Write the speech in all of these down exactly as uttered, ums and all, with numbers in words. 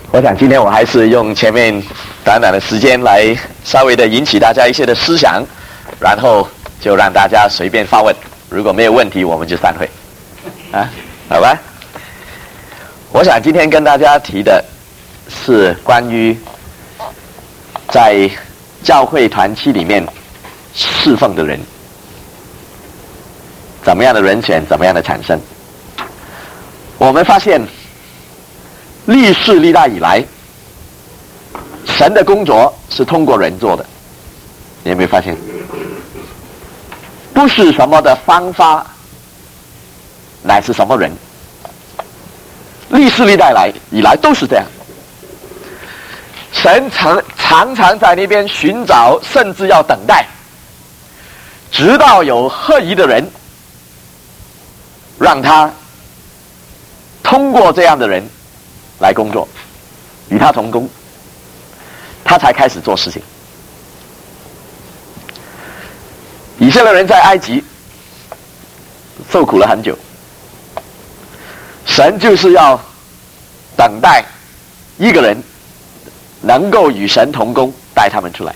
我想今天我还是用前面短短的时间来稍微的引起大家一些的思想，然后就让大家随便发问，如果没有问题我们就散会啊，好吧？我想今天跟大家提的是关于在教会团契里面侍奉的人，怎么样的人选，怎么样的产生。我们发现历世历代以来，神的工作是通过人做的，你有没有发现？不是什么的方法，乃是什么人。历世历代来以来都是这样。神常常常在那边寻找，甚至要等待，直到有合宜的人，让他通过这样的人来工作，与他同工，他才开始做事情。以色列人在埃及受苦了很久，神就是要等待一个人能够与神同工，带他们出来。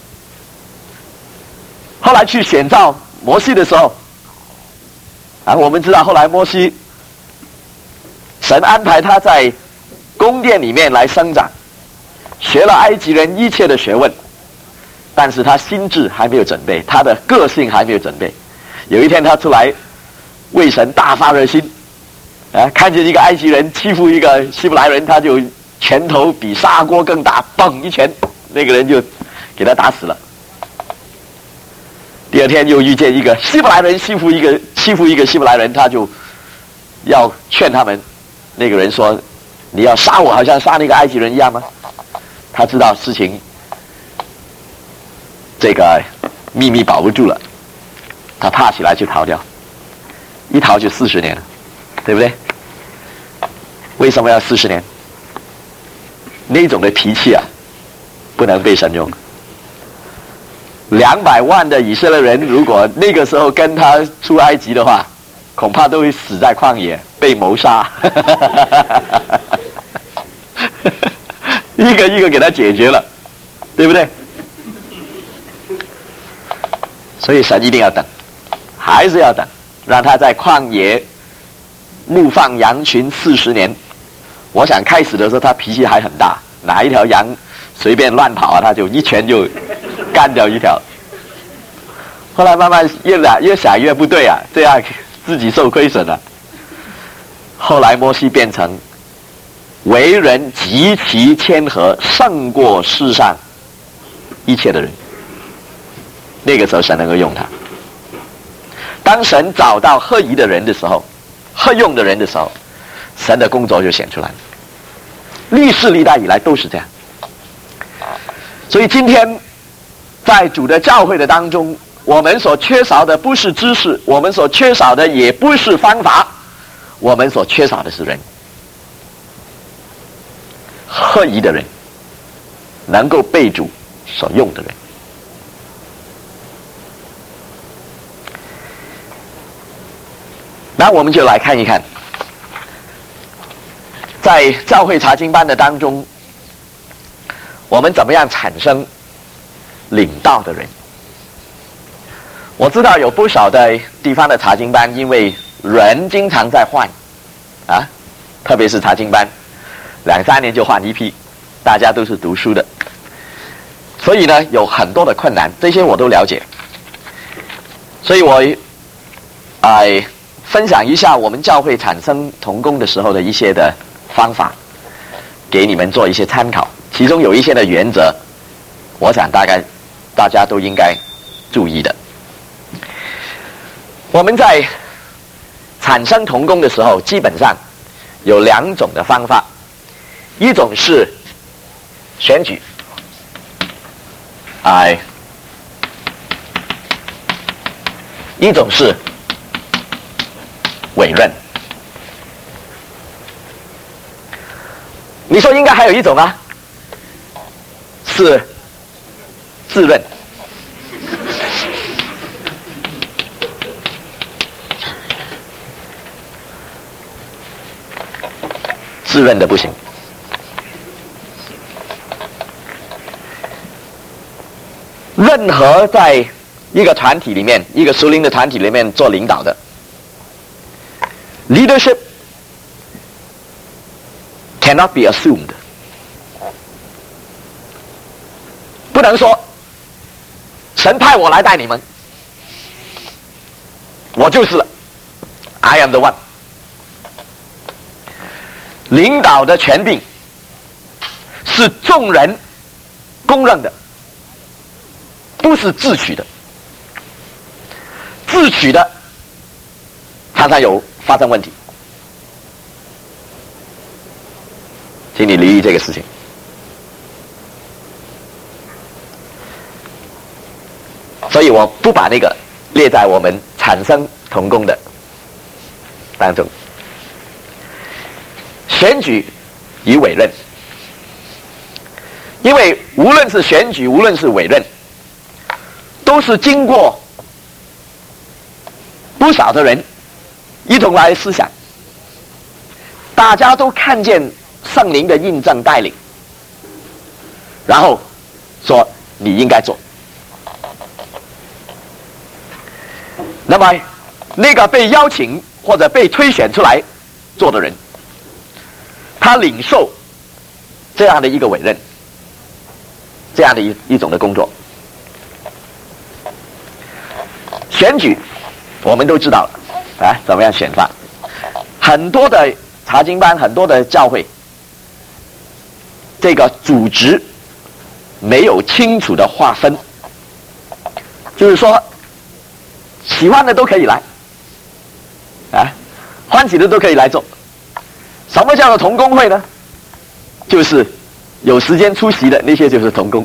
后来去选召摩西的时候，啊，我们知道后来摩西，神安排他在宫殿里面来生长，学了埃及人一切的学问，但是他心智还没有准备，他的个性还没有准备。有一天他出来为神大发热心，啊，看见一个埃及人欺负一个希伯来人，他就拳头比砂锅更大，嘣一拳，那个人就给他打死了。第二天又遇见一个希伯来人欺负一个欺负一个希伯来人，他就要劝他们，那个人说：“你要杀我，好像杀那个埃及人一样吗？”他知道事情这个秘密保不住了，他怕起来就逃掉，一逃就四十年了，对不对？为什么要四十年？那种的脾气啊，不能被神用。两百万的以色列人，如果那个时候跟他出埃及的话，恐怕都会死在旷野，被谋杀。一个一个给他解决了，对不对？所以神一定要等，还是要等，让他在旷野牧放羊群四十年。我想开始的时候他脾气还很大，哪一条羊随便乱跑啊，他就一拳就干掉一条。后来慢慢越来越想越不对啊，这样自己受亏损了。后来摩西变成为人极其谦和，胜过世上一切的人。那个时候神能够用他。当神找到合宜的人的时候，合用的人的时候，神的工作就显出来了。历世历代以来都是这样。所以今天在主的教会的当中，我们所缺少的不是知识，我们所缺少的也不是方法，我们所缺少的是人。合宜的人，能够被主所用的人。那我们就来看一看，在教会查经班的当中，我们怎么样产生领导的人。我知道有不少的地方的查经班，因为人经常在换啊，特别是查经班两三年就换一批，大家都是读书的，所以呢有很多的困难，这些我都了解。所以我哎分享一下我们教会产生同工的时候的一些的方法，给你们做一些参考。其中有一些的原则，我想大概大家都应该注意的。我们在产生同工的时候，基本上有两种的方法，一种是选举，哎，一种是委任。你说应该还有一种啊，是自任。自任的不行， 任何在一个团体里面，一个属灵的团体里面做领导的 leadership cannot be assumed， 不能说神派我来带你们，我就是了 ，I am the one。领导的权柄是众人公认的，不是自取的。自取的常常有发生问题，请你留意这个事情。所以我不把那个列在我们产生同工的当中。选举与委任，因为无论是选举，无论是委任，都是经过不少的人一同来思想，大家都看见圣灵的印证带领，然后说你应该做。那么那个被邀请或者被推选出来做的人，他领受这样的一个委任，这样的一一种的工作。选举我们都知道了啊，怎么样选法？很多的查经班，很多的教会，这个组织没有清楚的划分，就是说喜欢的都可以来啊，欢喜的都可以来做。什么叫做同工会呢？就是有时间出席的那些就是同工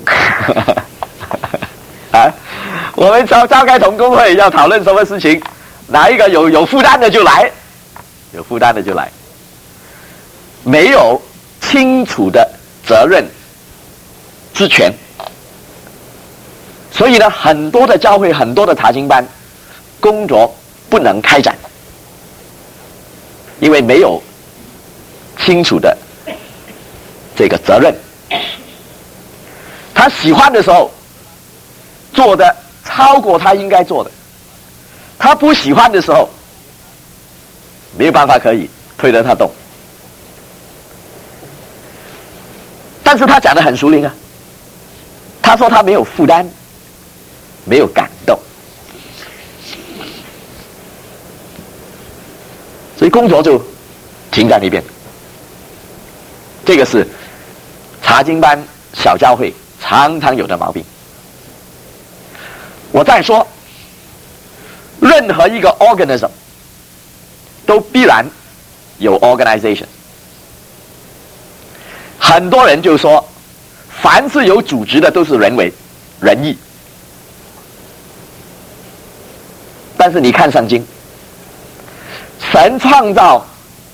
啊。我们召召开同工会要讨论什么事情，哪一个有有负担的就来，有负担的就来，没有清楚的责任之权，所以呢，很多的教会，很多的查经班工作不能开展，因为没有清楚的这个责任。他喜欢的时候做的超过他应该做的，他不喜欢的时候没有办法可以推得他动。但是他讲得很熟灵啊，他说他没有负担，没有感动，所以工作就停在那边。这个是查经班小教会常常有的毛病。我再说，任何一个 organism 都必然有 organization。很多人就说，凡是有组织的都是人为、仁义。但是你看圣经，神创造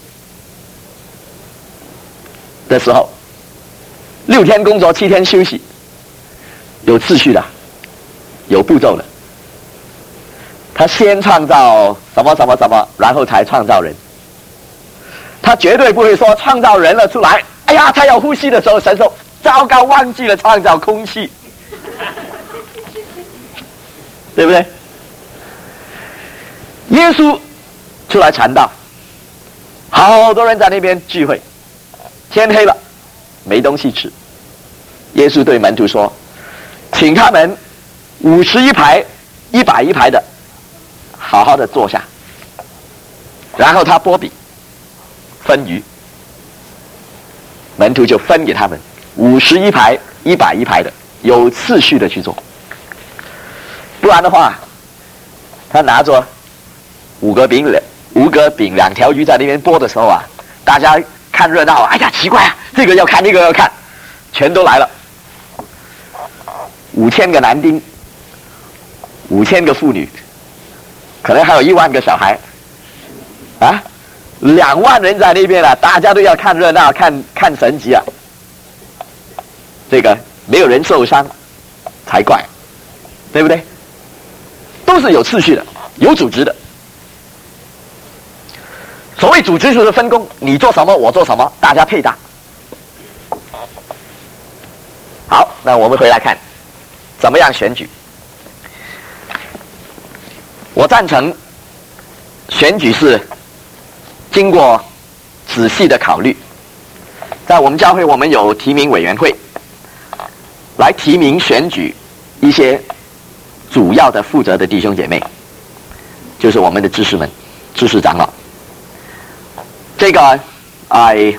的时候，六天工作，七天休息，有次序的，有步骤的。他先创造什么什么什么，然后才创造人。他绝对不会说创造人了出来，哎呀，他要呼吸的时候，神说糟糕，忘记了创造空气，对不对？耶稣出来传道，好多人在那边聚会，天黑了，没东西吃。耶稣对门徒说：“请他们五十一排、一百一排的，好好的坐下。”然后他拨饼分鱼，门徒就分给他们五十一排、一百一排的，有次序的去做。不然的话，他拿着五个饼两五个饼两条鱼在那边拨的时候啊，大家看热闹，哎呀奇怪啊，这个要看那个要看，全都来了。五千个男丁，五千个妇女，可能还有一万个小孩，啊，两万人在那边了，大家都要看热闹，看看神迹啊。这个没有人受伤才怪，对不对？都是有次序的，有组织的。所谓组织就是分工，你做什么我做什么，大家配搭。好，那我们回来看怎么样选举。 我赞成选举是经过仔细的考虑。在我们教会，我们有提名委员会，来提名选举一些主要的负责的弟兄姐妹，就是我们的知识们、知识长老。这个，哎，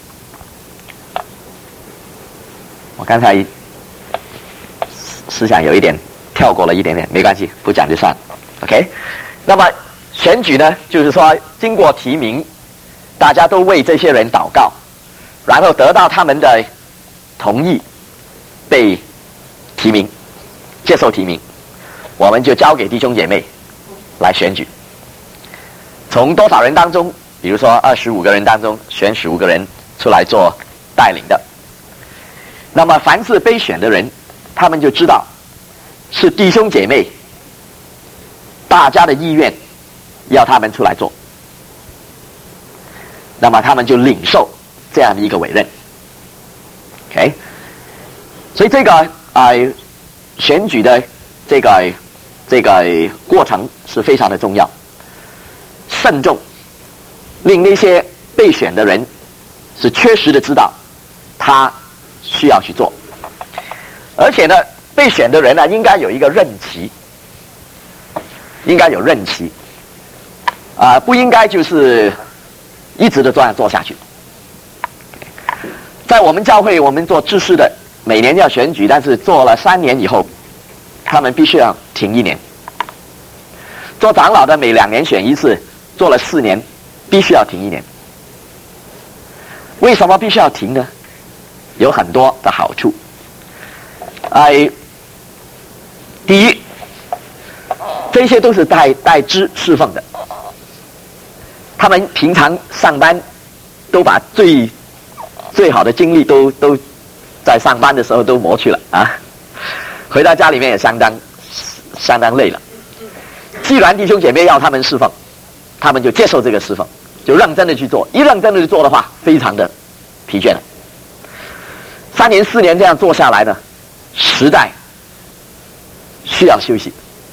我刚才思想有一点跳过了一点点，没关系，不讲就算了。OK， 那么选举呢，就是说经过提名，大家都为这些人祷告，然后得到他们的同意，被提名，接受提名，我们就交给弟兄姐妹来选举。从多少人当中，比如说二十五个人当中选十五个人出来做带领的。那么凡是被选的人，他们就知道是弟兄姐妹大家的意愿要他们出来做，那么他们就领受这样的一个委任。 OK， 所以这个啊、呃、选举的这个这个过程是非常的重要，慎重，令那些被选的人是确实的知道他需要去做，而且呢，被选的人呢应该有一个任期，应该有任期，啊、呃，不应该就是一直的这样做下去。在我们教会，我们做知识的，每年要选举，但是做了三年以后，他们必须要停一年。做长老的每两年选一次，做了四年，必须要停一年。为什么必须要停呢？有很多的好处。哎，第一，这些都是带带知侍奉的，他们平常上班都把最最好的精力都都在上班的时候都磨去了啊，回到家里面也相当相当累了。既然弟兄姐妹要他们侍奉，他们就接受这个侍奉，就认真的去做。一认真的去做的话，非常的疲倦了。三年四年这样做下来呢，实在需要休息。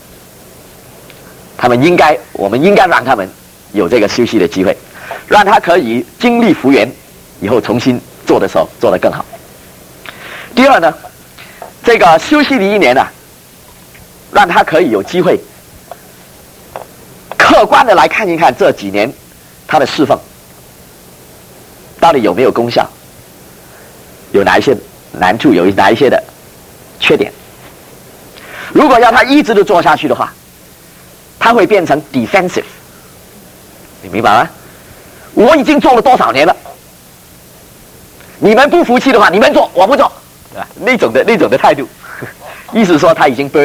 他们应该，我们应该让他们有这个休息的机会，让他可以精力复原，以后重新做的时候做得更好。第二呢，这个休息的一年呢、啊，让他可以有机会客观的来看一看这几年他的侍奉到底有没有功效，有哪一些难处，有哪一些的缺点。如果要他一直的做下去的话，他会变成 defensive， 你明白吗？我已经做了多少年了，你们不服气的话，你们做，我不做，对吧？那种的那种的态度，意思说他已经 burn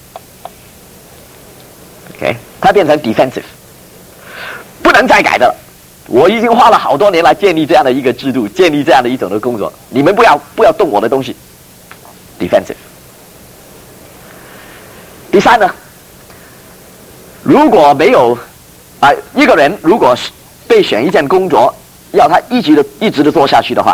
out。OK， 他变成 defensive， 不能再改的了。我已经花了好多年来建立这样的一个制度，建立这样的一种的工作，你们不要不要动我的东西 ，defensive。第三呢，如果没有啊、呃，一个人如果被选一件工作，要他一直的一直的做下去的话，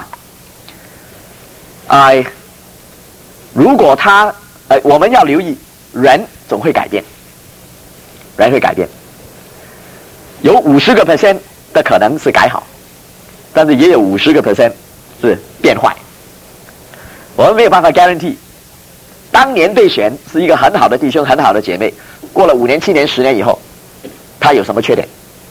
哎、呃，如果他呃，我们要留意，人总会改变，人会改变，有五十个 percent 的可能是改好，但是也有五十个 percent 是变坏。我们没有办法 guarantee， 当年被选是一个很好的弟兄、很好的姐妹，过了五年、七年、十年以后，他有什么缺点？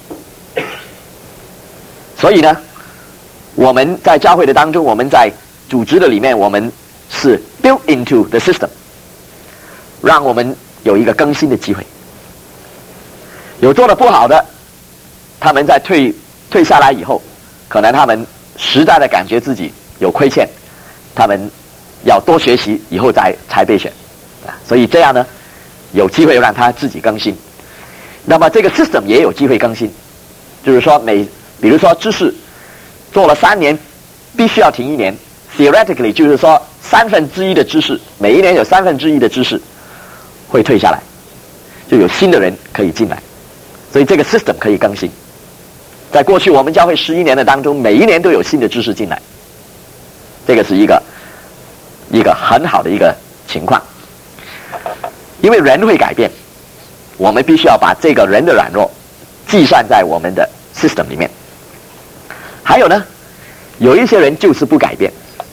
所以呢，我们在教会的当中，我们在组织的里面，我们是 built into the system， 让我们有一个更新的机会。有做得不好的，他们在退退下来以后，可能他们实在的感觉自己有亏欠，他们要多学习，以后才才被选啊。所以这样呢，有机会让他自己更新。那么这个 system 也有机会更新，就是说每比如说知识做了三年，必须要停一年。Theoretically 就是说三分之一的知识，每一年有三分之一的知识会退下来，就有新的人可以进来。所以这个 system 可以更新。在过去我们教会十一年的当中，每一年都有新的知识进来，这个是一个一个很好的一个情况。因为人会改变， 我们必须要把这个人的软弱计算在我们的 system 里面。还有呢，有一些人就是不改变，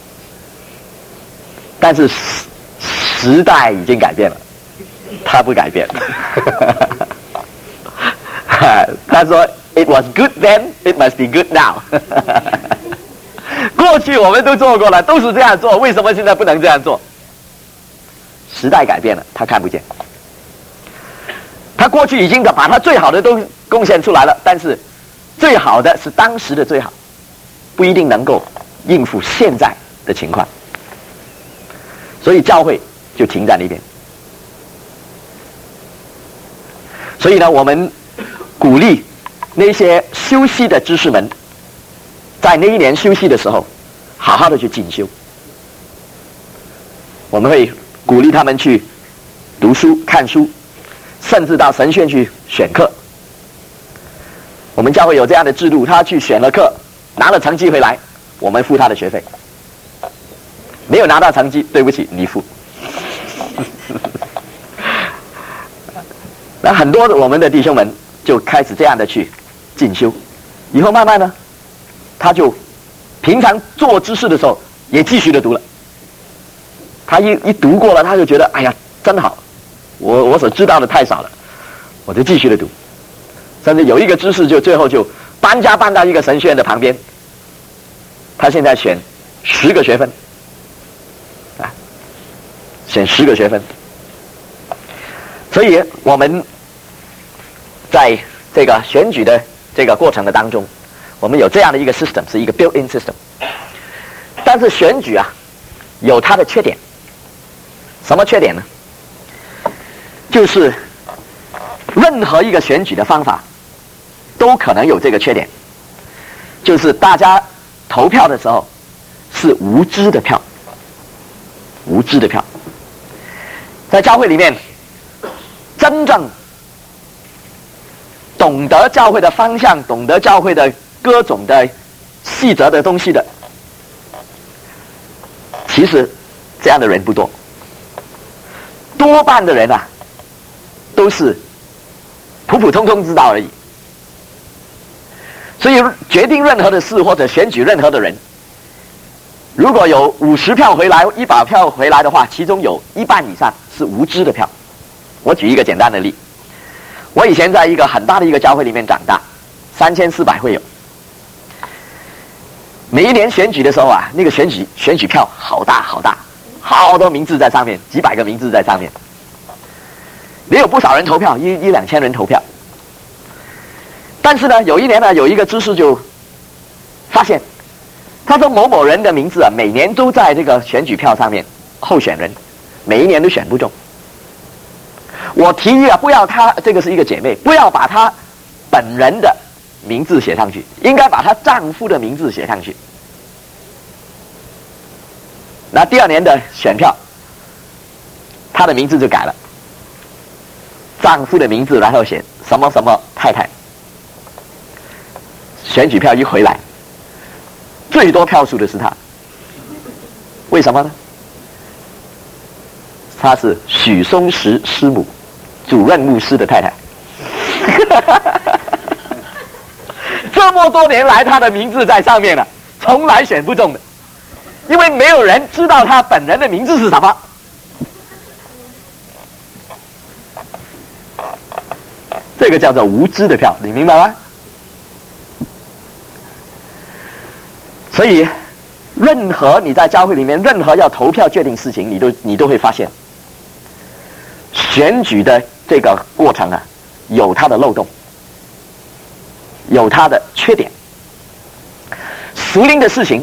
但是时时代已经改变了，他不改变。他说 "It was good then, it must be good now." 过去我们都做过了，都是这样做，为什么现在不能这样做？时代改变了，他看不见。他过去已经把他最好的都贡献出来了，但是最好的是当时的最好，不一定能够应付现在的情况，所以教会就停在那边。所以呢，我们鼓励那些休息的知识们，在那一年休息的时候，好好的去进修。我们会鼓励他们去读书、看书，甚至到神学院去选课。我们教会有这样的制度，他去选了课，拿了成绩回来，我们付他的学费。没有拿到成绩，对不起，你付。那很多的我们的弟兄们就开始这样的去进修，以后慢慢呢，他就平常做知识的时候也继续的读了。他一一读过了，他就觉得哎呀真好，我我所知道的太少了，我就继续的读。甚至有一个知识就最后就搬家搬到一个神学院的旁边，他现在选十个学分，啊，选十个学分。所以我们在这个选举的这个过程的当中，我们有这样的一个 system， 是一个 built-in system。但是选举啊，有它的缺点。什么缺点呢？就是任何一个选举的方法都可能有这个缺点，就是大家投票的时候是无知的票，无知的票。在教会里面，真正懂得教会的方向、懂得教会的各种的细则的东西的，其实这样的人不多。多半的人啊，都是普普通通知道而已。所以决定任何的事或者选举任何的人，如果有五十票回来、一百票回来的话，其中有一半以上是无知的票。我举一个简单的例，我以前在一个很大的一个教会里面长大，三千四百会友。每一年选举的时候啊，那个选举选举票好大好大，好多名字在上面，几百个名字在上面，也有不少人投票，一一两千人投票。但是呢，有一年呢，有一个知识就发现，他说某某人的名字啊，每年都在这个选举票上面，候选人每一年都选不中。我提议啊，不要他，这个是一个姐妹，不要把他本人的名字写上去，应该把她丈夫的名字写上去。那第二年的选票，她的名字就改了，丈夫的名字，然后写什么什么太太。选举票一回来，最多票数的是她，为什么呢？她是许松石师母，主任牧师的太太。这么多年来，她的名字在上面了，从来选不中的，因为没有人知道她本人的名字是什么。这个叫做无知的票，你明白吗？所以，任何你在教会里面，任何要投票决定事情，你都你都会发现，选举的这个过程啊，有它的漏洞，有它的缺点。属灵的事情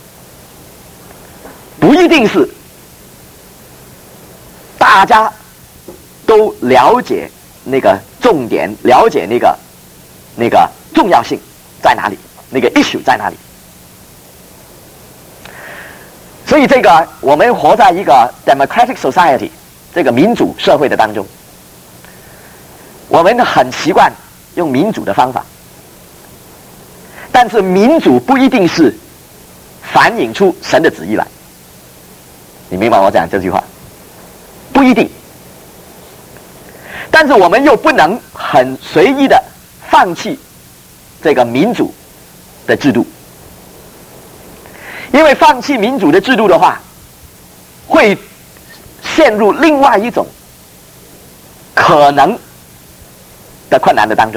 不一定是大家都了解那个重点，了解那个那个重要性在哪里，那个 issue 在哪里。所以这个我们活在一个 democratic society 这个民主社会的当中，我们很习惯用民主的方法，但是民主不一定是反映出神的旨意来。你明白我讲这句话？不一定。 但是我们又不能很随意的放弃这个民主的制度，因为放弃民主的制度的话，会陷入另外一种可能的困难的当中，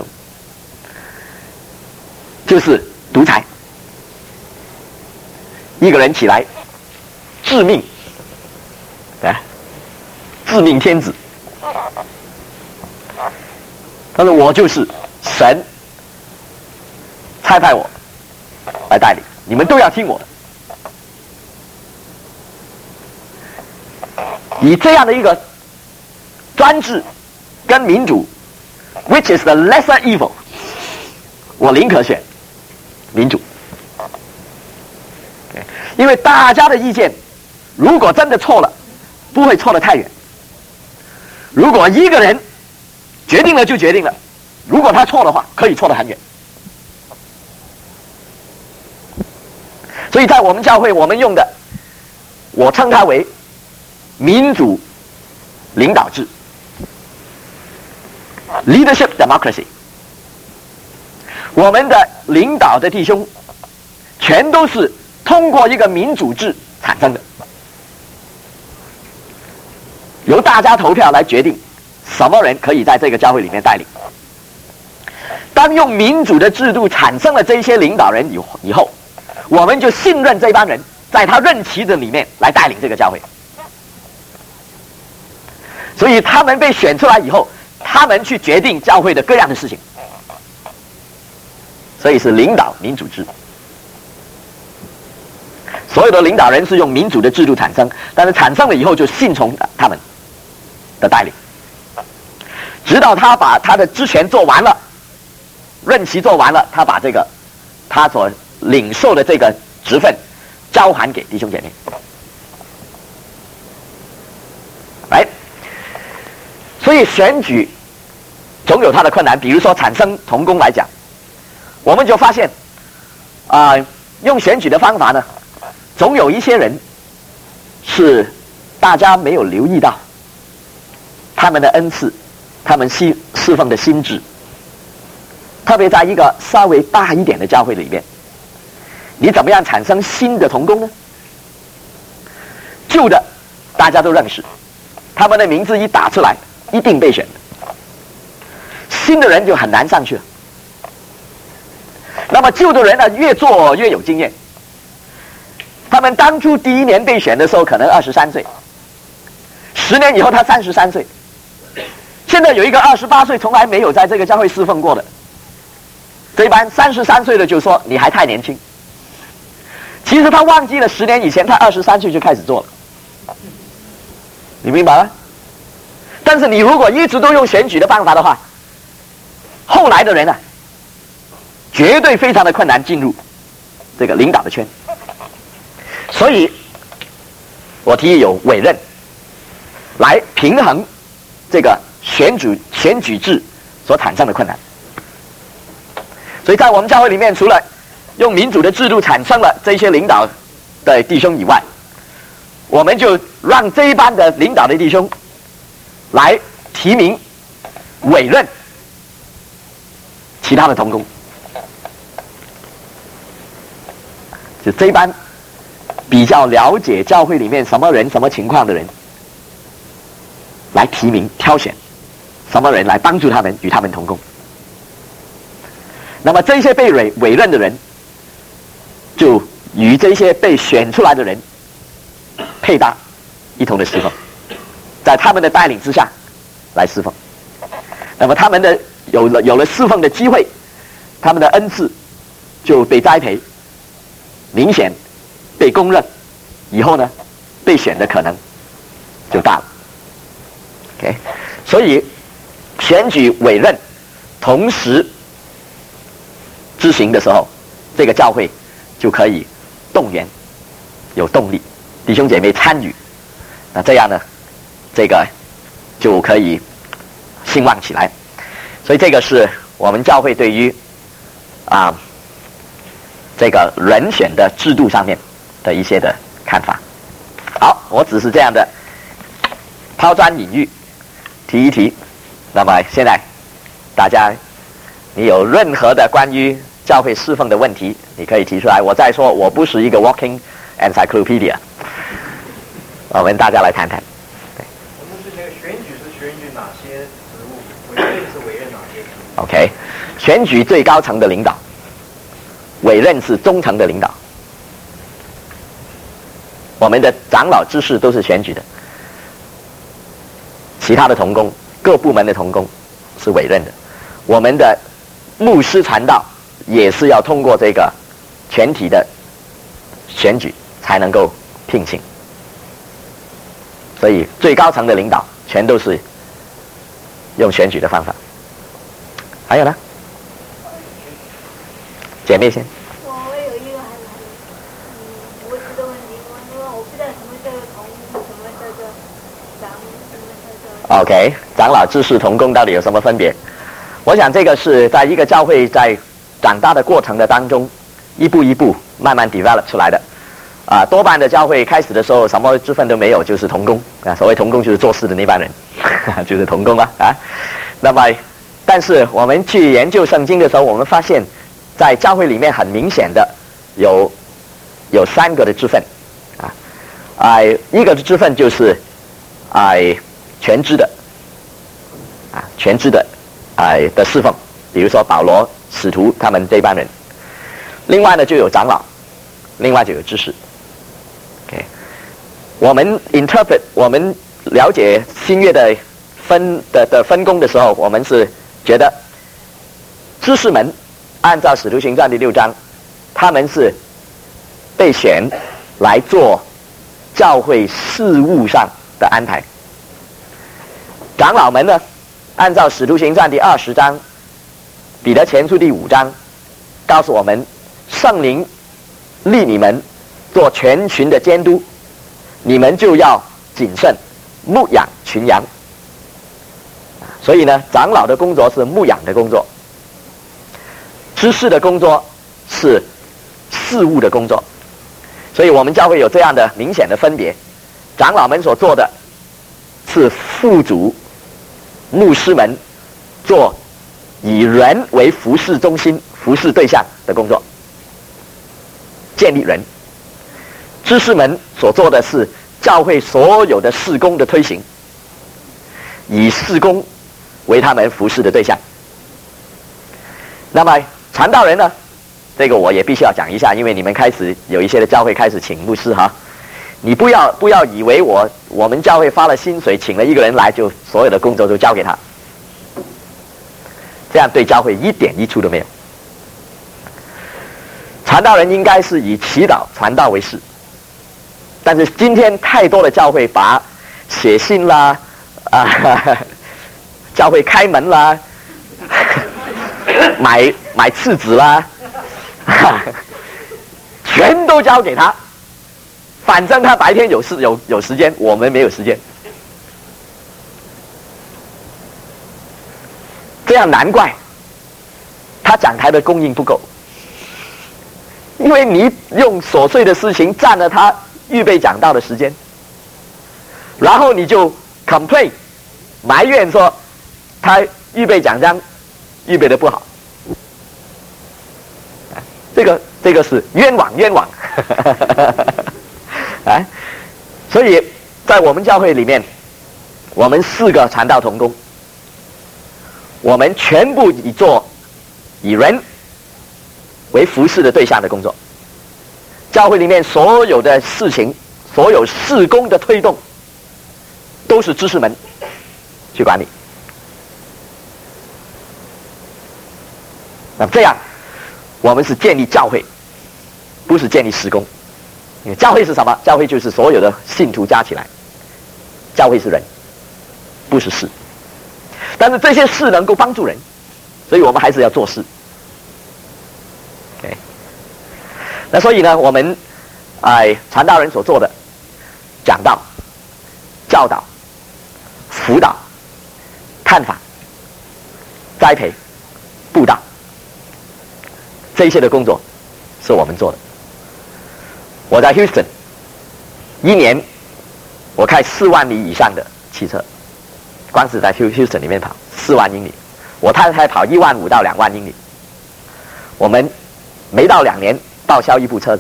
就是独裁。一个人起来致命，啊，致命天子，他说我就是神差派我来带领，你们都要听我的。以这样的一个专制跟民主 ，which is the lesser evil， 我宁可选民主，因为大家的意见如果真的错了，不会错得太远。如果一个人决定了就决定了，如果他错的话，可以错得很远。所以在我们教会，我们用的，我称它为民主领导制 （leadership democracy）。我们的领导的弟兄，全都是通过一个民主制产生的，由大家投票来决定什么人可以在这个教会里面带领。当用民主的制度产生了这些领导人以以后，我们就信任这帮人在他任期的里面来带领这个教会。所以他们被选出来以后，他们去决定教会的各样的事情，所以是领导民主制。所有的领导人是用民主的制度产生，但是产生了以后就信从他们的带领，直到他把他的职权做完了，任期做完了，他把这个他所领受的这个职分交还给弟兄姐妹。来，所以选举总有它的困难。比如说产生同工来讲，我们就发现啊、呃，用选举的方法呢，总有一些人是大家没有留意到他们的恩赐，他们侍侍奉的心智，特别在一个稍微大一点的教会里面，你怎么样产生新的同工呢？旧的大家都认识，他们的名字一打出来，一定被选的，新的人就很难上去了。那么旧的人呢，越做越有经验。他们当初第一年被选的时候，可能二十三岁，十年以后他三十三岁。现在有一个二十八岁从来没有在这个教会侍奉过的，这班三十三岁的就说你还太年轻。其实他忘记了十年以前他二十三岁就开始做了，你明白吗？但是你如果一直都用选举的方法的话，后来的人啊，绝对非常的困难进入这个领导的圈。所以我提议有委任来平衡这个选举选举制所产生的困难。所以在我们教会里面，除了用民主的制度产生了这些领导的弟兄以外，我们就让这一班的领导的弟兄来提名委任其他的同工，就这一班比较了解教会里面什么人什么情况的人来提名挑选什么人来帮助他们与他们同工。那么这些被委委任的人就与这些被选出来的人配搭，一同的侍奉，在他们的带领之下来侍奉。那么他们的有了有了侍奉的机会，他们的恩赐就被栽培，明显被公认，以后呢被选的可能就大了。 OK， 所以选举委任同时执行的时候，这个教会就可以动员，有动力，弟兄姐妹参与，那这样呢，这个就可以兴旺起来。所以这个是我们教会对于啊这个人选的制度上面的一些的看法。好，我只是这样的抛砖引玉，提一提那么现在大家，你有任何的关于教会侍奉的问题，你可以提出来。我再说，我不是一个 walking encyclopedia。我们大家来谈谈。 我们是那个选举是选举哪些职务，委任是委任哪些职务 ？OK， 选举最高层的领导，委任是中层的领导。我们的长老知识都是选举的，其他的同工，各部门的同工是委任的。我们的牧师传道也是要通过这个全体的选举才能够聘请，所以最高层的领导全都是用选举的方法。还有呢？姐妹先。 我我有一个很很嗯无知的问题，我因为我不知道什么叫做同，什么叫做长，什么叫做 OK， 长老、知识、同工到底有什么分别？我想这个是在一个教会在长大的过程的当中，一步一步慢慢 develop 出来的。啊，多半的教会开始的时候什么职分都没有，就是同工啊。所谓同工就是做事的那帮人，就是同工啊啊。那么，但是我们去研究圣经的时候，我们发现，在教会里面很明显的有有三个的职分啊，啊，一个的职分就是啊全知的啊全知的啊的侍奉，比如说保罗、使徒他们这帮人。另外呢，就有长老，另外就有知识。OK， 我们 interpret 我们了解新约的分的的分工的时候，我们是觉得知识们按照使徒行传第六章，他们是被选来做教会事务上的安排。长老们呢，按照使徒行传第二十章、彼得前书第五章，告诉我们圣灵立你们做全群的监督，你们就要谨慎牧养群羊。所以呢，长老的工作是牧养的工作，知识的工作是事务的工作。所以我们教会有这样的明显的分别：长老们所做的是副主牧师们做以人为服事中心、服事对象的工作，建立人。知识们所做的是教会所有的事工的推行，以事工为他们服事的对象。那么传道人呢，这个我也必须要讲一下，因为你们开始有一些的教会开始请牧师哈，你不要不要以为我我们教会发了薪水请了一个人来，就所有的工作都交给他，这样对教会一点益处都没有。传道人应该是以祈祷传道为事，但是今天太多的教会把写信啦啊，教会开门啦，买买厕纸啦，全都交给他，反正他白天有事有有时间，我们没有时间。这样难怪他讲台的供应不够，因为你用琐碎的事情占了他预备讲道的时间，然后你就 complain 埋怨说他预备讲章预备的不好，这个这个是冤枉冤枉啊！所以在我们教会里面，我们四个传道同工，我们全部以做以人为服事的对象的工作。教会里面所有的事情，所有事工的推动，都是知识们去管理。那这样，我们是建立教会，不是建立事工。因为教会是什么？教会就是所有的信徒加起来。教会是人，不是事。但是这些事能够帮助人，所以我们还是要做事。OK。那所以呢，我们哎传道人所做的讲道、教导、辅导、探访、栽培、布道，这些的工作是我们做的。我在 Houston 一年我开四万里以上的汽车，光是在 Houston 里面跑四万英里，我太太跑一万五到两万英里。我们没到两年报销一部车子。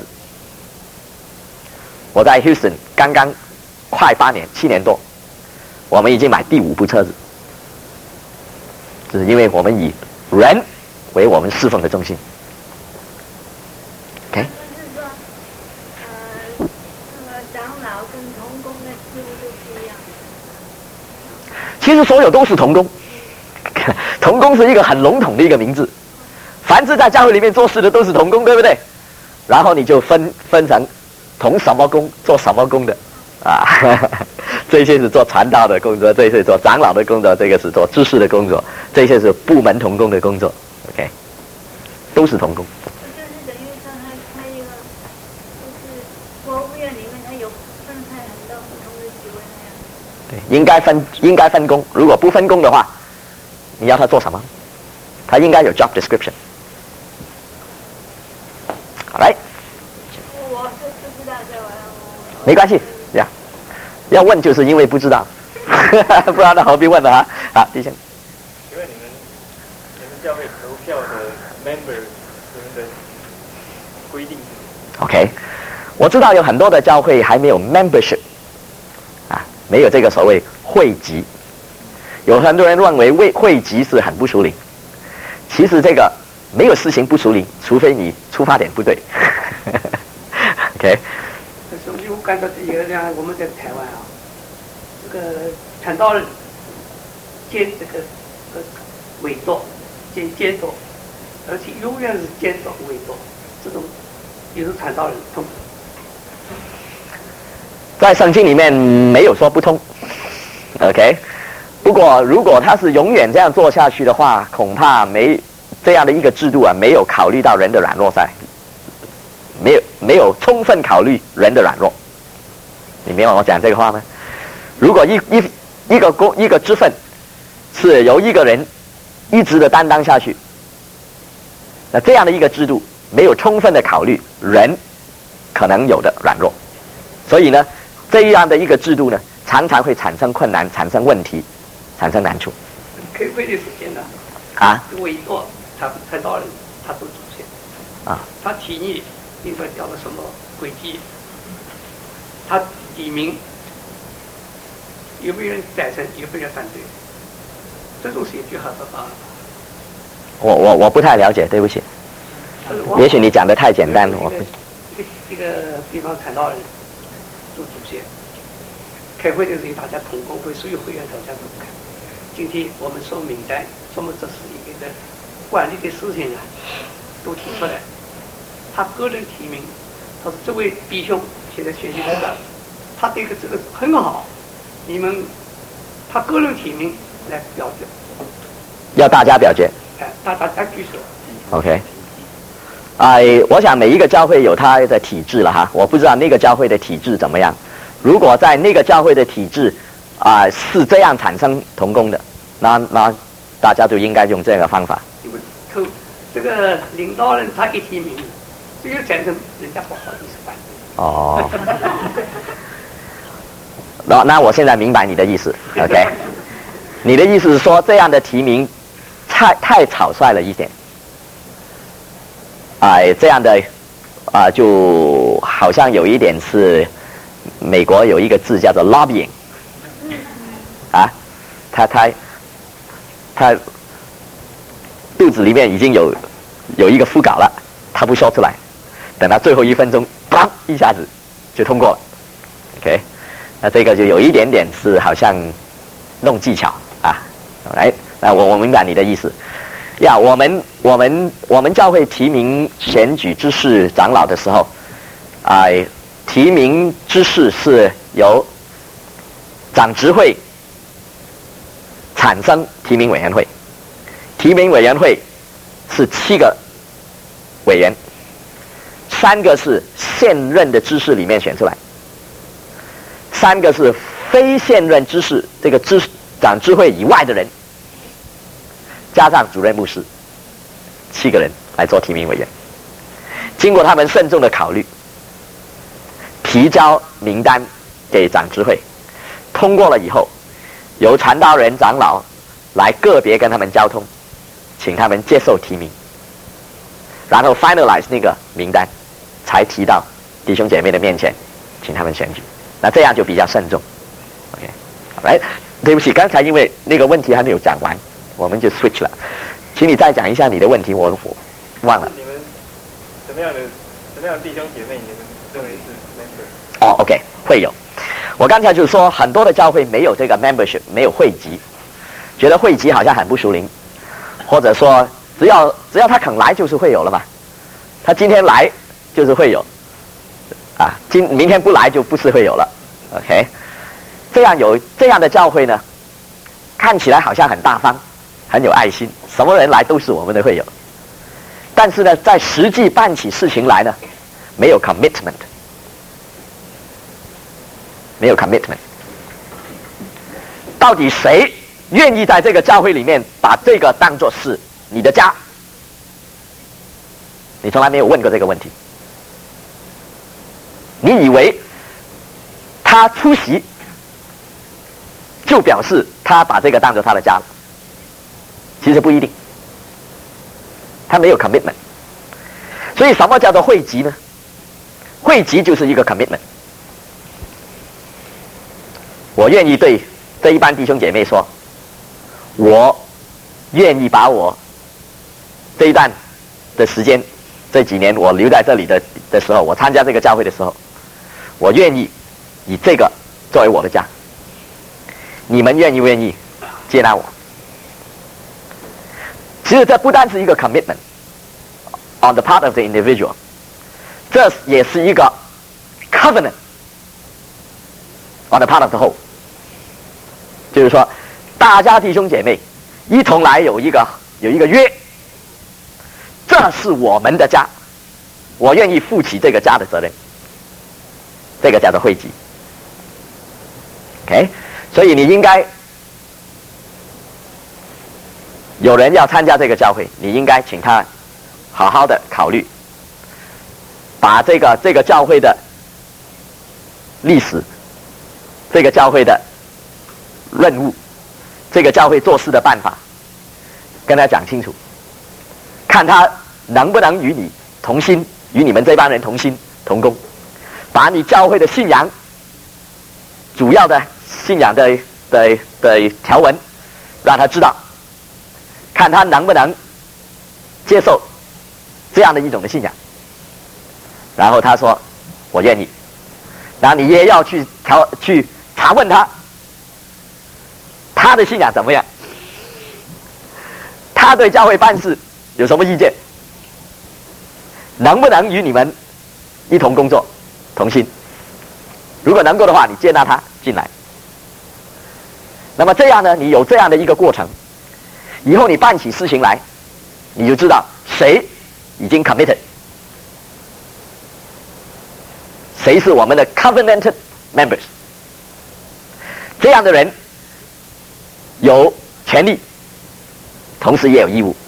我在 Houston 刚刚快八年，七年多，我们已经买第五部车子，就是因为我们以人为我们侍奉的中心。OK。 就是说，呃，那个长老跟同工的事务都不一样。 其实所有都是同工，同工是一个很笼统的一个名字，凡是在教会里面做事的都是同工，对不对？然后你就分分成同什么工做什么工的啊，这些是做传道的工作，这些是做长老的工作，这个是做知识的工作，这些是部门同工的工作 ，OK， 都是同工。 就是等于说他他一个，就是国务院里面他有分派很多不同的职位那样。 对，应该分应该分工，如果不分工的话，你要他做什么？他应该有 job description。好来。 我是不知道这玩意儿。 没关系，呀，要问就是因为不知道，不然那何必问呢？啊，好，弟兄。 请问你们你们教会投票的 member 你们的规定 ？OK， 我知道有很多的教会还没有 membership， 啊，没有这个所谓会籍。有很多人认为会会籍是很不属灵，其实这个没有实行不属灵，除非你出发点不对。OK。 所以我感到这个像我们在台湾啊，这个传道人兼这个呃委托兼监督，而且永远是监督委托，这种也是传道人通。 在圣经里面没有说不通 ，OK。不过如果他是永远这样做下去的话，恐怕没这样的一个制度啊，没有考虑到人的软弱在。没有没有充分考虑人的软弱，你明白我讲这个话吗？如果一一一个公一个职分是由一个人一直的担当下去，那这样的一个制度没有充分的考虑人可能有的软弱，所以呢，这样的一个制度呢，常常会产生困难、产生问题、产生难处。 开会的时间呢， 啊， 委托他传道人他做主席， 啊， 他提议。应该调个什么轨迹？他提名，有没有人赞成？有没有人反对？这种选举还是办法？ 我我我不太了解，对不起。也许你讲的太简单了，我不。 一个一个地方传道人做主席，开会的时候大家同工会，所有会员大家都看。今天我们说名单，说明这是一个的管理的事情啊，都提出来。他个人提名，他说这位弟兄现在选举来了，他这个这个很好，你们他个人提名来表决， 要大家表决， 哎，大大家举手。 OK， 哎，我想每一个教会有它的体制了哈，我不知道那个教会的体制怎么样。如果在那个教会的体制啊、呃、是这样产生同工的，那那大家就应该用这个方法。 因为头这个领导人他一提名。这个战争，人家不好意思反对。 哦，那那我现在明白你的意思 ，OK？ 你的意思是说，这样的提名太太草率了一点，哎、呃，这样的啊、呃，就好像有一点是美国有一个字叫做 lobbying， 啊，他他他肚子里面已经有有一个副稿了，他不说出来。等到最后一分钟，砰！一下子就通过了 ，OK， 那这个就有一点点是好像弄技巧啊，来，那我我明白你的意思呀。我们我们我们教会提名选举知识长老的时候，啊、呃，提名知识是由长执会产生提名委员会，提名委员会是七个委员。三个是现任的知识里面选出来，三个是非现任知识这个知长知会以外的人，加上主任牧师，七个人来做提名委员。经过他们慎重的考虑，提交名单给长知会，通过了以后，由传道人长老来个别跟他们交通，请他们接受提名，然后 finalize 那个名单，才提到弟兄姐妹的面前，请他们选举。那这样就比较慎重。OK， 来，对不起，刚才因为那个问题还没有讲完，我们就 switch 了，请你再讲一下你的问题，我我忘了。 你们什么样的什么样的弟兄姐妹，你们认为是 member？ 哦 ，OK， 会有。我刚才就说，很多的教会没有这个 membership， 没有会籍，觉得会籍好像很不属灵，或者说只要只要他肯来就是会有了嘛，他今天来就是会有，啊，今明天不来就不是会有了 ，OK， 这样有这样的教会呢，看起来好像很大方，很有爱心，什么人来都是我们的会友，但是呢，在实际办起事情来呢，没有 commitment。没有 commitment， 到底谁愿意在这个教会里面把这个当作是你的家？你从来没有问过这个问题。你以为他出席就表示他把这个当作他的家了，其实不一定，他没有 commitment。所以什么叫做会籍呢？会籍就是一个 commitment。我愿意对这一班弟兄姐妹说，我愿意把我这一段的时间，这几年我留在这里的的时候，我参加这个教会的时候，我愿意以这个作为我的家。你们愿意不愿意接纳我？其实这不单是一个 commitment on the part of the individual， 这也是一个 covenant on the part of the whole。就是说，大家弟兄姐妹一同来有一个有一个约，这是我们的家，我愿意负起这个家的责任，这个叫做会籍。OK， 所以你应该有人要参加这个教会，你应该请他好好的考虑，把这个这个教会的历史，这个教会的任务，这个教会做事的办法，跟他讲清楚，看他能不能与你同心，与你们这帮人同心同工，把你教会的信仰，主要的信仰的的的条文，让他知道，看他能不能接受这样的一种的信仰。然后他说我愿意，然后你也要去调去查问他，他的信仰怎么样？他对教会办事有什么意见？能不能与你们一同工作、同心？如果能够的话，你接纳他进来。那么这样呢，你有这样的一个过程，以后你办起事情来，你就知道谁已经 committed， 谁是我们的 covenanted members。这样的人有权利，同时也有义务。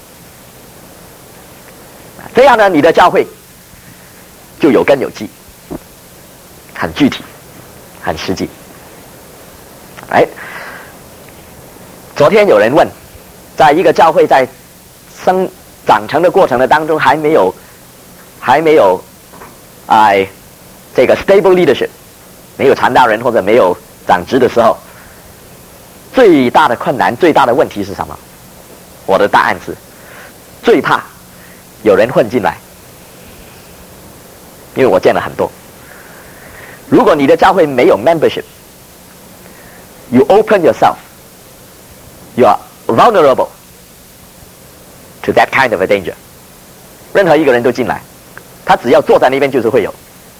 这样呢，你的教会就有根有基，很具体，很实际。哎，昨天有人问，在一个教会在生长成的过程的当中，还没有还没有哎这个 stable leadership， 没有传道人或者没有长职的时候，最大的困难、最大的问题是什么？我的答案是，最怕有人混进来，因为我见了很多。如果你的教会没有 membership， you open yourself， you are vulnerable to that kind of a danger。任何一个人都进来，他只要坐在那边就是会有。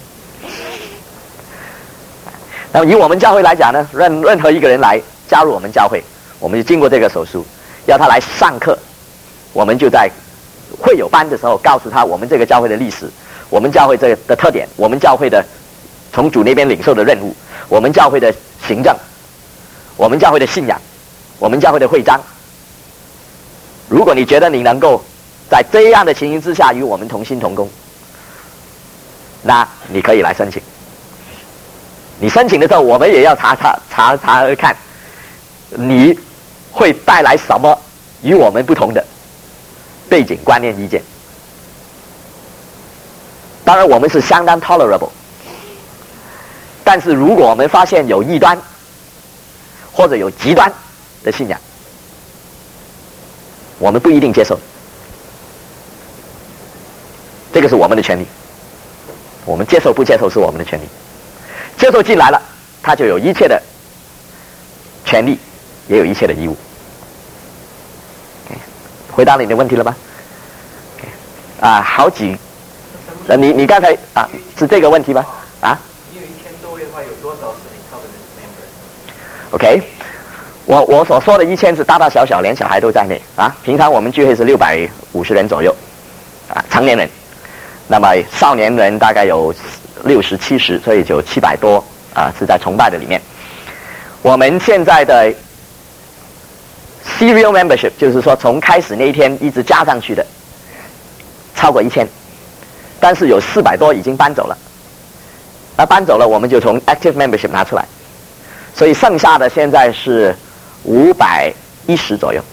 那么以我们教会来讲呢，任任何一个人来加入我们教会，我们就经过这个手术，要他来上课，我们就在会友班的时候告诉他我们这个教会的历史，我们教会这的特点，我们教会的从主那边领受的任务，我们教会的行政，我们教会的信仰，我们教会的会章。如果你觉得你能够在这样的情形之下与我们同心同工，那你可以来申请。你申请的时候，我们也要查查查查看，你会带来什么与我们不同的背景、观念、意见。当然，我们是相当 tolerable， 但是如果我们发现有异端或者有极端的信仰，我们不一定接受。这个是我们的权利，我们接受不接受是我们的权利。接受进来了，他就有一切的权利，也有一切的义务。回答了你的问题了吗？啊，好几，呃，你你刚才啊是这个问题吗？啊？ 你有一千多位的话，有多少是你 covenant member？ OK， 我我所说的一千是大大小小，连小孩都在内啊。平常我们聚会是六百五十人左右，啊，成年人。那么少年人大概有六十七十，所以就七百多啊，是在崇拜的里面。我们现在的 serial membership 就是说从开始那一天一直加上去的，超过一千，但是有四百多已经搬走了。那搬走了，我们就从 active membership 拿出来，所以剩下的现在是五百一十左右，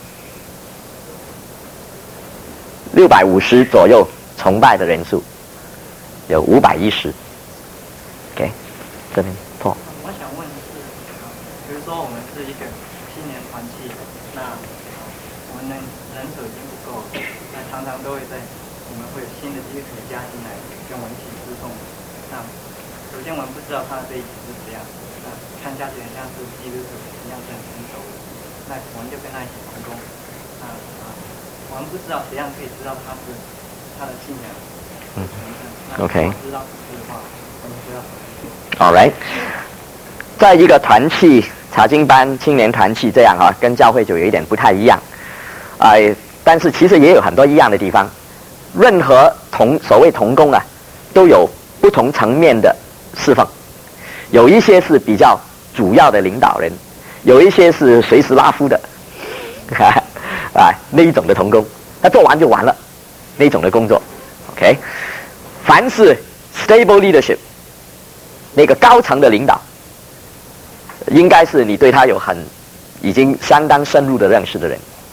六百五十左右。崇拜的人数有五百一十。OK， 这边破。 我想问的是，比如说我们是一个青年团契，那我们人人手已经不够，那常常都会在我们会有新的基督徒加进来，跟我们一起侍奉。那首先我们不知道他的背景是怎样，那看下去很像是基督徒，很像是很成熟的，那我们就跟他一起同工。那啊，我们不知道怎样可以知道他是。他的信仰， 嗯 ，OK， 知道的话，我们就要 All right， 在一个团契、查经班、青年团契这样啊，跟教会就有一点不太一样，哎、呃，但是其实也有很多一样的地方。任何同所谓同工啊，都有不同层面的侍奉，有一些是比较主要的领导人，有一些是随时拉夫的，啊，那一种的同工，他做完就完了。那种的工作 ，OK， 凡是 stable leadership， 那个高层的领导，应该是你对他有很已经相当深入的认识的人。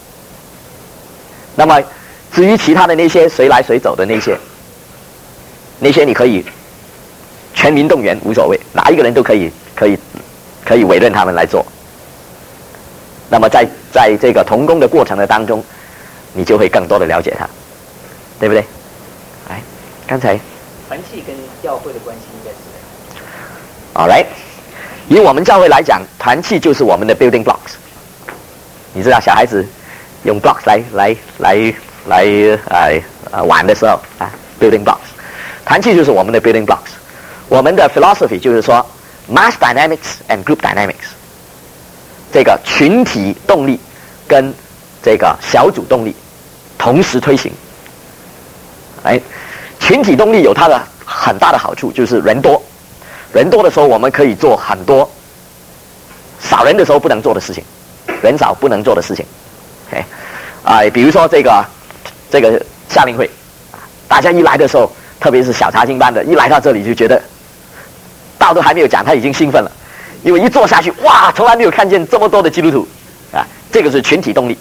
那么至于其他的那些随来随走的那些，那些你可以全民动员无所谓，哪一个人都可以可以可以委任他们来做。那么在在这个同工的过程的当中，你就会更多的了解他。对不对？哎，刚才团契跟教会的关系应该是 ，All right， 以我们教会来讲，团契就是我们的 building blocks。你知道小孩子用 blocks 来来来来呃呃玩的时候啊 ，building blocks， 团契就是我们的 building blocks。我们的 philosophy 就是说 mass dynamics and group dynamics， 这个群体动力跟这个小组动力同时推行。哎，群体动力有它的很大的好处，就是人多，人多的时候我们可以做很多少人的时候不能做的事情，人少不能做的事情。哎，啊、呃，比如说这个这个夏令会，大家一来的时候，特别是小查经班的，一来到这里就觉得道都还没有讲，他已经兴奋了，因为一坐下去，哇，从来没有看见这么多的基督徒啊，这个是群体动力。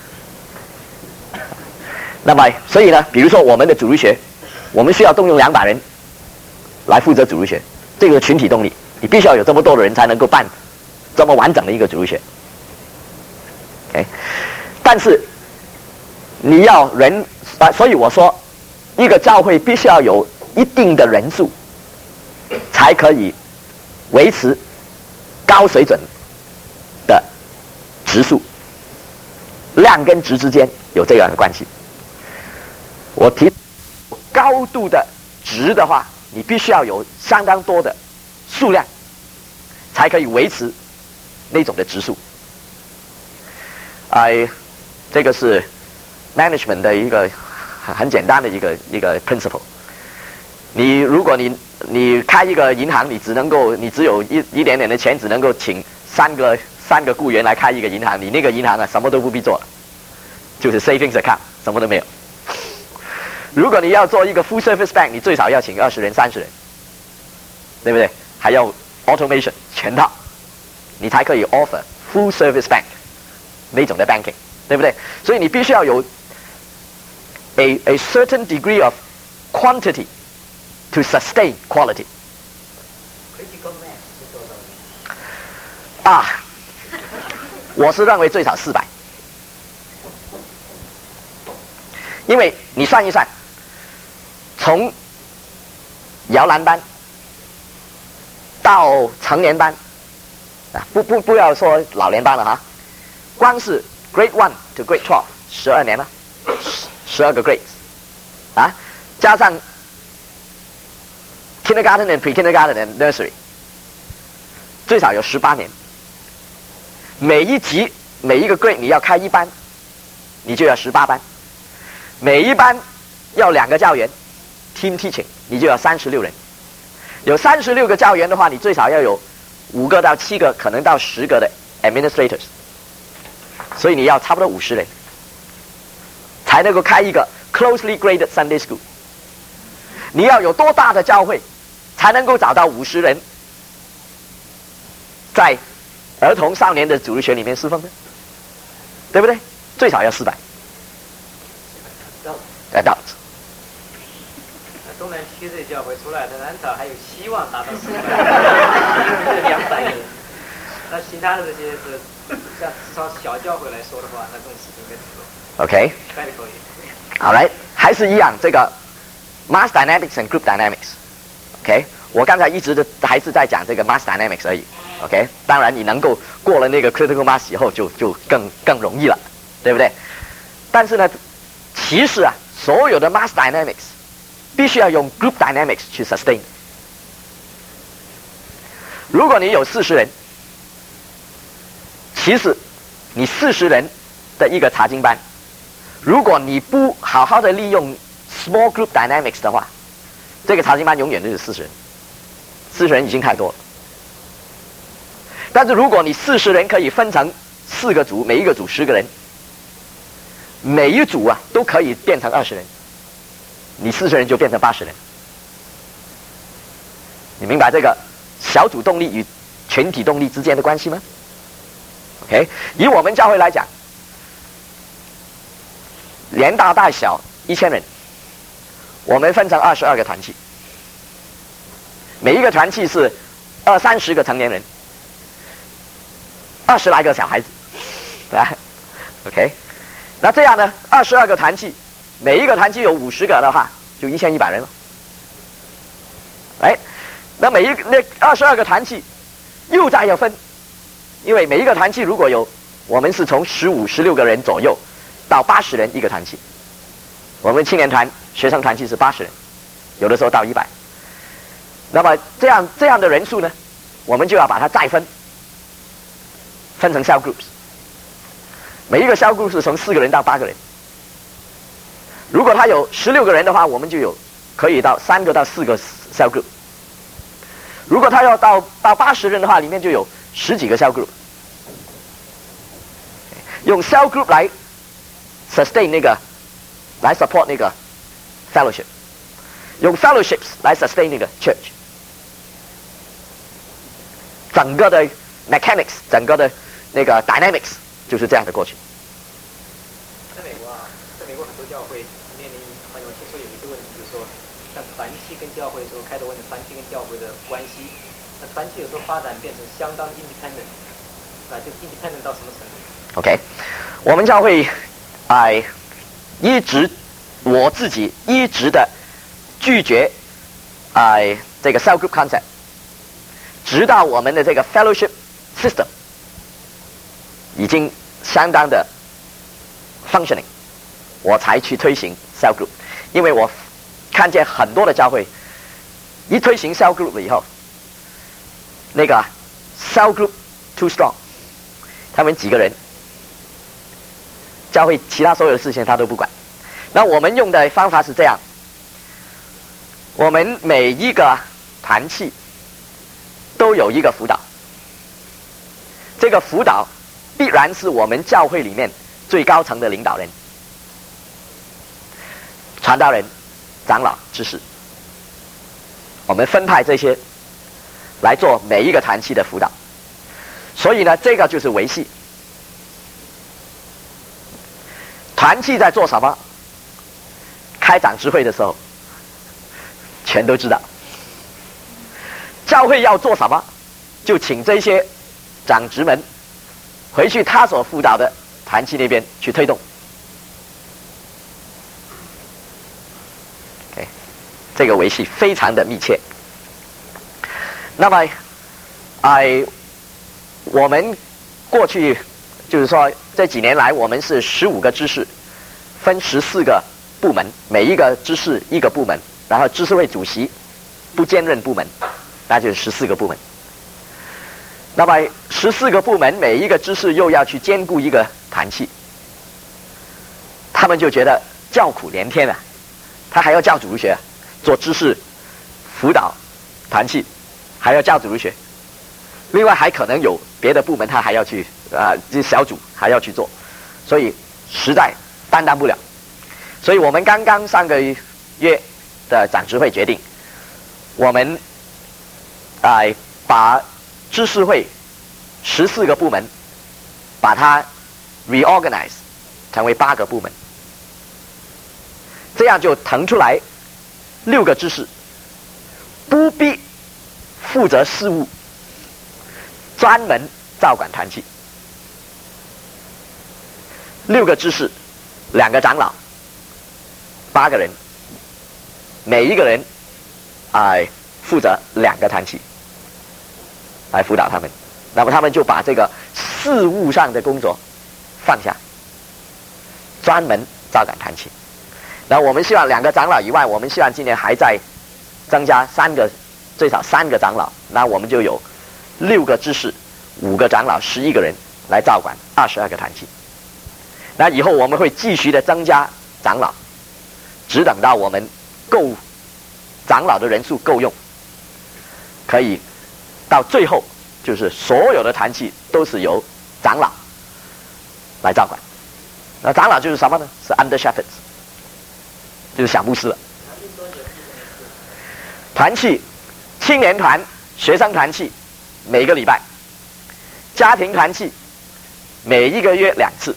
那么，所以呢，比如说我们的主日学，我们需要动用两百人来负责主日学，这个是群体动力，你必须要有这么多的人才能够办这么完整的一个主日学。OK， 但是你要人啊，所以我说，一个教会必须要有一定的人数，才可以维持高水准的质数，量跟质之间有这样的关系。我提高度的值的话，你必须要有相当多的数量，才可以维持那种的质数。哎，这个是 management 的一个很简单的一个一个 principle。你如果你你开一个银行，你只能够你只有一一点点的钱，只能够请三个三个雇员来开一个银行，你那个银行啊什么都不必做了，就是 savings account 什么都没有。如果你要做一个 full service bank， 你最少要请二十人、三十人，对不对？还要 automation 全套，你才可以 offer full service bank 那种的 banking， 对不对？所以你必须要有 a a certain degree of quantity to sustain quality。 critical mass 是多少？ 啊，我是认为最少四百，因为你算一算，从摇篮班到成年班，啊，不不不要说老年班了哈，光是 Grade One to Grade Twelve 十二年了，十二个 grades， 啊，加上 Kindergarten and Pre-Kindergarten and Nursery， 最少有十八年。每一级每一个 grade 你要开一班，你就要十八班，每一班要两个教员 team teaching， 你就要三十六人。有三十六个教员的话，你最少要有五个到七个，可能到十个的 administrators， 所以你要差不多五十人，才能够开一个 closely graded Sunday school。你要有多大的教会，才能够找到五十人在儿童少年的主日学里面侍奉呢？对不对？最少要四百。adults。 东南区这教会出来的，至少还有希望达到四百，两百人。那其他的这些是，像至少小教会来说的话，那这种事情应该做。 OK。 概率高一点。 好来，还是一样，这个 mass dynamics and group dynamics。OK， 我刚才一直的还是在讲这个 mass dynamics 而已。OK， 当然你能够过了那个 critical mass 以后就，就更更容易了，对不对？但是呢，其实啊，所有的 mass dynamics 必须要用 group dynamics 去 sustain。如果你有四十人，其实你四十人的一个查经班，如果你不好好的利用 small group dynamics 的话，这个查经班永远都是四十人，四十人已经太多了。但是如果你四十人可以分成四个组，每一个组十个人，每一组啊都可以变成二十人，你四十人就变成八十人。你明白这个小组动力与群体动力之间的关系吗 ？OK， 以我们教会来讲，连大带小一千人，我们分成二十二个团契，每一个团契是二三十个成年人。二十来个小孩子，对吧 ？OK， 那这样呢？二十二个团契，每一个团契有五十个的话，就一千一百人了。哎，那每一个那二十二个团契又再要分，因为每一个团契如果有，我们是从十五、十六个人左右到八十人一个团契。我们青年团、学生团契是八十人，有的时候到一百。那么这样这样的人数呢，我们就要把它再分。分成 cell groups， 每一个 cell group 是从四个人到八个人。如果他有十六个人的话，我们就有可以到三个到四个 cell group。如果他要到到八十人的话，里面就有十几个 cell group。用 cell group 来 sustain 那个，来 support 那个 fellowship， 用 fellowships 来 sustain 那个 church。整个的 mechanics， 整个的那个 dynamics 就是这样的过去。 在美国啊，在美国很多教会面临，好像我听说有一个问题，就是说，像团契跟教会的时候，开头问的团契跟教会的关系，那团契有时候发展变成相当 independent， 啊，就 independent 到什么程度 ？OK， 我们教会哎、呃、一直我自己一直的拒绝哎、呃、这个 cell group concept， 直到我们的这个 fellowship system 已经相当的 functioning， 我才去推行 cell group。因为我看见很多的教会一推行 cell group 了以后，那个 cell group too strong， 他们几个人，教会其他所有的事情他都不管。那我们用的方法是这样，我们每一个团契都有一个辅导。这个辅导必然是我们教会里面最高层的领导人、传道人、长老、执事，我们分派这些来做每一个团契的辅导。所以呢，这个就是维系。 团契在做什么？开长执会的时候，全都知道。教会要做什么，就请这些长执们回去他所辅导的团契那边去推动。Okay, 这个维系非常的密切。那么，哎，我们过去就是说这几年来，我们是十五个知识，分十四个部门，每一个知识一个部门，然后知识会主席不兼任部门，那就是十四个部门。那么十四个部门每一个知识又要去兼顾一个团契，他们就觉得叫苦连天啊，他还要教主日学，做知识辅导团契，还要教主日学，另外还可能有别的部门他还要去啊，这、呃、小组还要去做，所以实在担当不了。所以我们刚刚上个月的长执会决定，我们啊、呃、把知识会十四个部门，把它 reorganize 成为八个部门，这样就腾出来六个知识，不必负责事务，专门照管团契。六个知识，两个长老，八个人，每一个人哎、呃、负责两个团契来辅导他们。那么他们就把这个事务上的工作放下，专门照管团契。那我们希望两个长老以外，我们希望今年还在增加三个，最少三个长老，那我们就有六个知识，五个长老，十一个人来照管二十二个团契。那以后我们会继续的增加长老，只等到我们够长老的人数够用，可以到最后就是所有的团契都是由长老来照管。那长老就是什么呢？是 under shepherds， 就是小牧师了。团契、青年团、学生团契每个礼拜，家庭团契每一个月两次，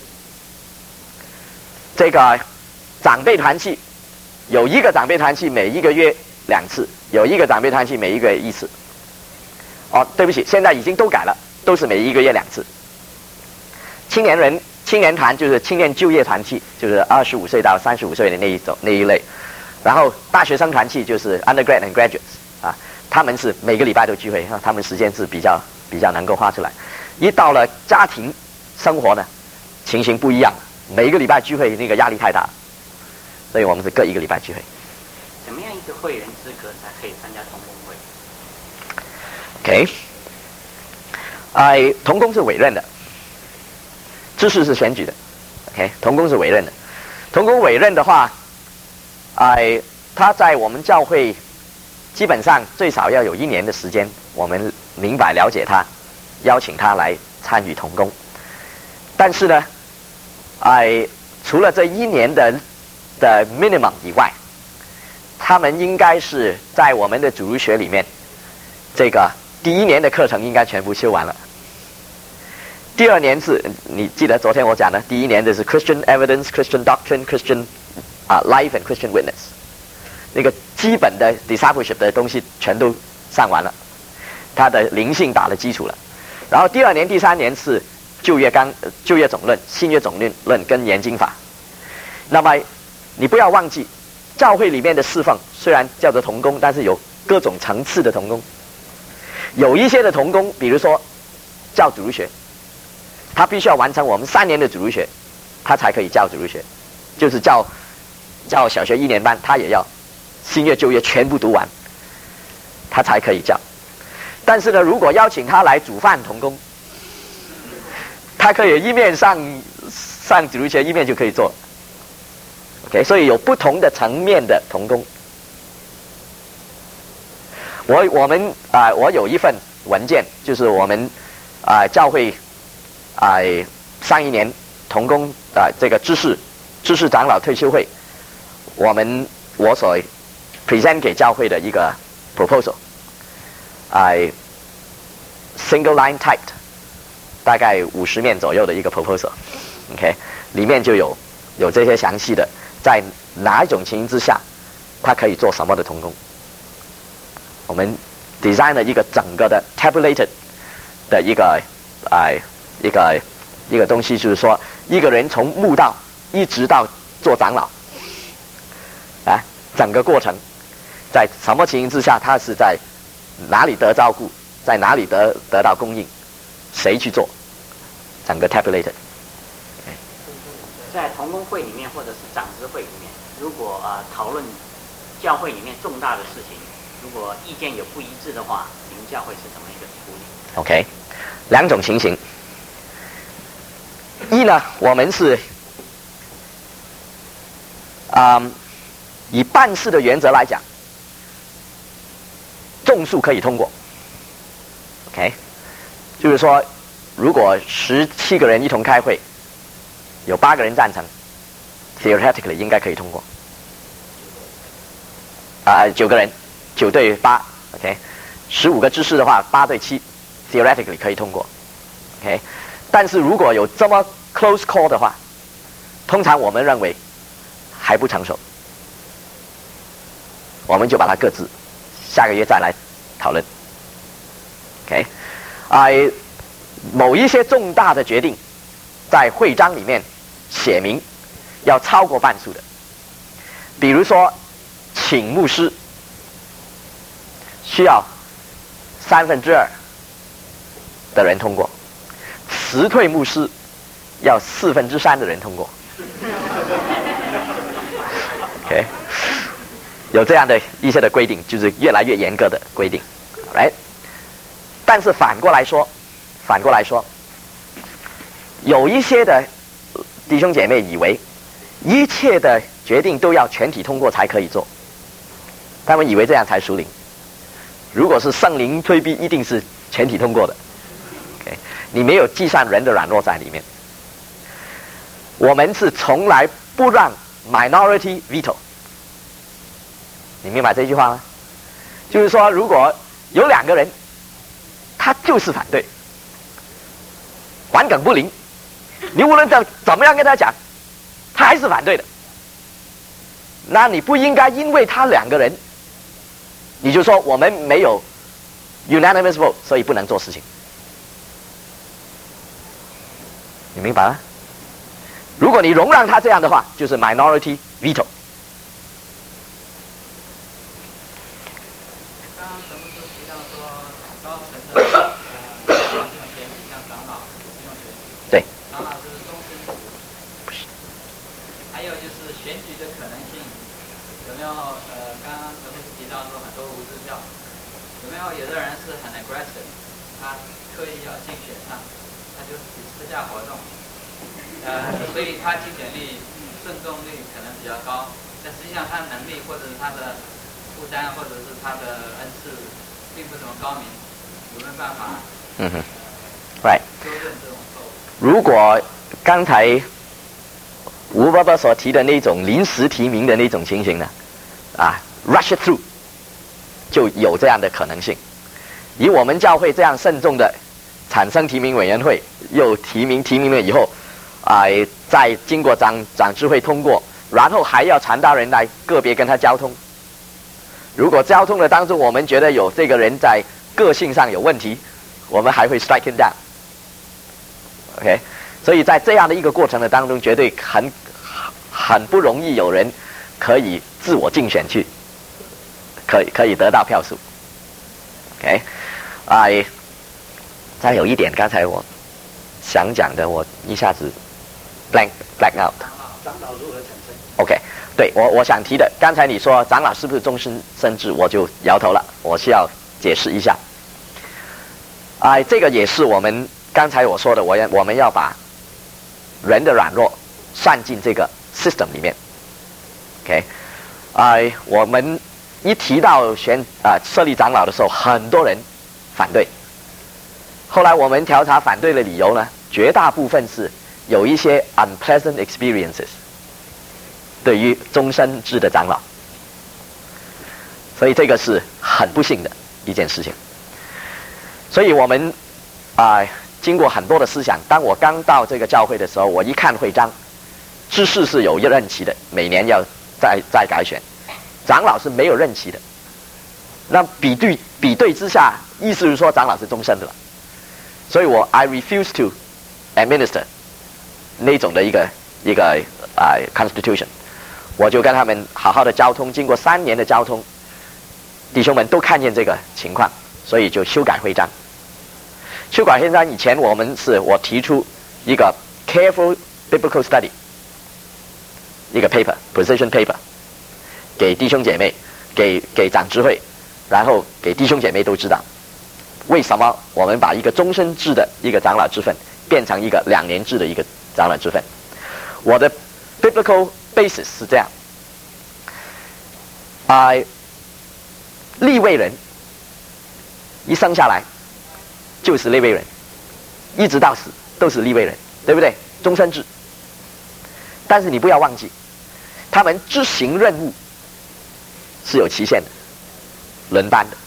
这个长辈团契有一个长辈团契每一个月两次，有一个长辈团契每一个月一次。哦，对不起，现在已经都改了，都是每一个月两次。青年人、青年团就是青年就业团契，就是二十五岁到三十五岁的那一种那一类。然后大学生团契就是 undergrad and graduates 啊，他们是每个礼拜都聚会啊，他们时间是比较比较能够花出来。一到了家庭生活呢，情形不一样，每一个礼拜聚会那个压力太大，所以我们是各一个礼拜聚会。 怎么样一个会员资格才可以参加同工会？ OK， 哎，同工是委任的，知识是选举的。OK， 同工是委任的。同工委任的话，哎，他在我们教会基本上最少要有一年的时间，我们明白了解他，邀请他来参与同工。但是呢，哎，除了这一年的的 minimum 以外，他们应该是在我们的主日学里面，这个第一年的课程应该全部修完了。第二年是你记得昨天我讲的，第一年的是 Christian Evidence、Christian Doctrine、Christian 啊 Life and Christian Witness， 那个基本的 discipleship 的东西全都上完了，他的灵性打了基础了。然后第二年、第三年是旧约纲、旧约总论、新约总论论跟研经法。那么你不要忘记，教会里面的侍奉虽然叫做同工，但是有各种层次的同工。有一些的同工，比如说教主日学，他必须要完成我们三年的主日学，他才可以教主日学，就是教教小学一年班，他也要新约旧约全部读完，他才可以教。但是呢，如果邀请他来煮饭同工，他可以一面上上主日学，一面就可以做。OK， 所以有不同的层面的同工。我我们啊、呃，我有一份文件，就是我们啊、呃、教会啊、呃、上一年同工啊、呃、这个知识知识长老退休会，我们我所 present 给教会的一个 proposal， 啊、呃、single line typed， 大概五十面左右的一个 proposal，OK，、okay? 里面就有有这些详细的，在哪一种情形之下，它可以做什么的同工。我们 design 了一个整个的 tabulated 的一个哎、呃、一个一个东西，就是说一个人从慕道一直到做长老，啊，整个过程在什么情形之下，他是在哪里得照顾，在哪里得得到供应，谁去做，整个 tabulated。 在同工会里面或者是长执会里面，如果呃讨论教会里面重大的事情，如果意见有不一致的话，你们教会是怎么一个处理 ？OK， 两种情形。一呢，我们是啊、嗯，以办事的原则来讲，众数可以通过。OK， 就是说，如果十七个人一同开会，有八个人赞成 ，theoretically 应该可以通过。啊、呃，九个人，九对八 ，OK， 十五个知识的话，八对七 ，theoretically 可以通过。OK， 但是如果有这么 close call 的话，通常我们认为还不成熟，我们就把它搁置，下个月再来讨论。OK， 啊、呃，某一些重大的决定，在会章里面写明要超过半数的，比如说请牧师需要三分之二的人通过，辞退牧师要四分之三的人通过。OK， 有这样的一些的规定，就是越来越严格的规定。Right？ 但是反过来说，反过来说，有一些的弟兄姐妹以为一切的决定都要全体通过才可以做，他们以为这样才属灵。如果是圣灵推逼，一定是全体通过的。Okay， 你没有计算人的软弱在里面。我们是从来不让 minority veto。你明白这句话吗？就是说，如果有两个人，他就是反对，顽梗不灵，你无论怎怎么样跟他讲，他还是反对的。那你不应该因为他两个人，你就说我们没有 unanimous vote， 所以不能做事情。你明白吗？如果你容让他这样的话，就是 minority veto。 刚刚陈牧师提到说，高层的呃用选举，像长老是用选举， 对， 长老就是终身制， 不是。 还有就是选举的可能性，有没有呃，刚刚陈牧师提到说很多无支教，有没有有的人是很 aggressive， 他刻意要竞选上，他就私下活动。呃，所以他竞选率、顺众率可能比较高，但实际上他的能力或者是他的负担或者是他的恩赐并不怎么高明，有没有办法？ 嗯哼 ，right。 纠正这种错误？ 如果刚才吴伯伯所提的那种临时提名的那种情形呢，啊 ，rush it through， 就有这样的可能性。以我们教会这样慎重的产生提名委员会，又提名提名了以后。啊、呃，再经过长长智会通过，然后还要传道人来个别跟他交通。如果交通的当中，我们觉得有这个人在个性上有问题，我们还会 strike him down。OK， 所以在这样的一个过程的当中，绝对很很不容易有人可以自我竞选去，可以可以得到票数。OK， 啊、呃，再有一点，刚才我想讲的，我一下子。blank blank out。 长老如何产生 ？OK， 对我我想提的，刚才你说长老是不是终身身制，我就摇头了，我需要解释一下。啊、呃，这个也是我们刚才我说的，我要我们要把人的软弱算进这个 system 里面。OK， 啊、呃，我们一提到选啊、呃、设立长老的时候，很多人反对。后来我们调查反对的理由呢，绝大部分是。有一些 unpleasant experiences 对于终身制的长老，所以这个是很不幸的一件事情。所以我们啊、呃、经过很多的思想，当我刚到这个教会的时候，我一看会章， 知识是有任期的，每年要再再改选，长老是没有任期的。那比对比对之下，意思是说长老是终身的了。所以我 I refuse to administer 那种的一个一个啊、uh, constitution， 我就跟他们好好的交通，经过三年的交通，弟兄们都看见这个情况，所以就修改会章。修改会章以前，我们是我提出一个 careful biblical study， 一个 paper position paper， 给弟兄姐妹，给给长执会，然后给弟兄姐妹都知道，为什么我们把一个终身制的一个长老之分变成一个两年制的一个长老之分。我的 biblical basis 是这样，啊、呃，利未人一生下来就是利未人，一直到死都是利未人，对不对？终身制。但是你不要忘记，他们执行任务是有期限的，轮班的。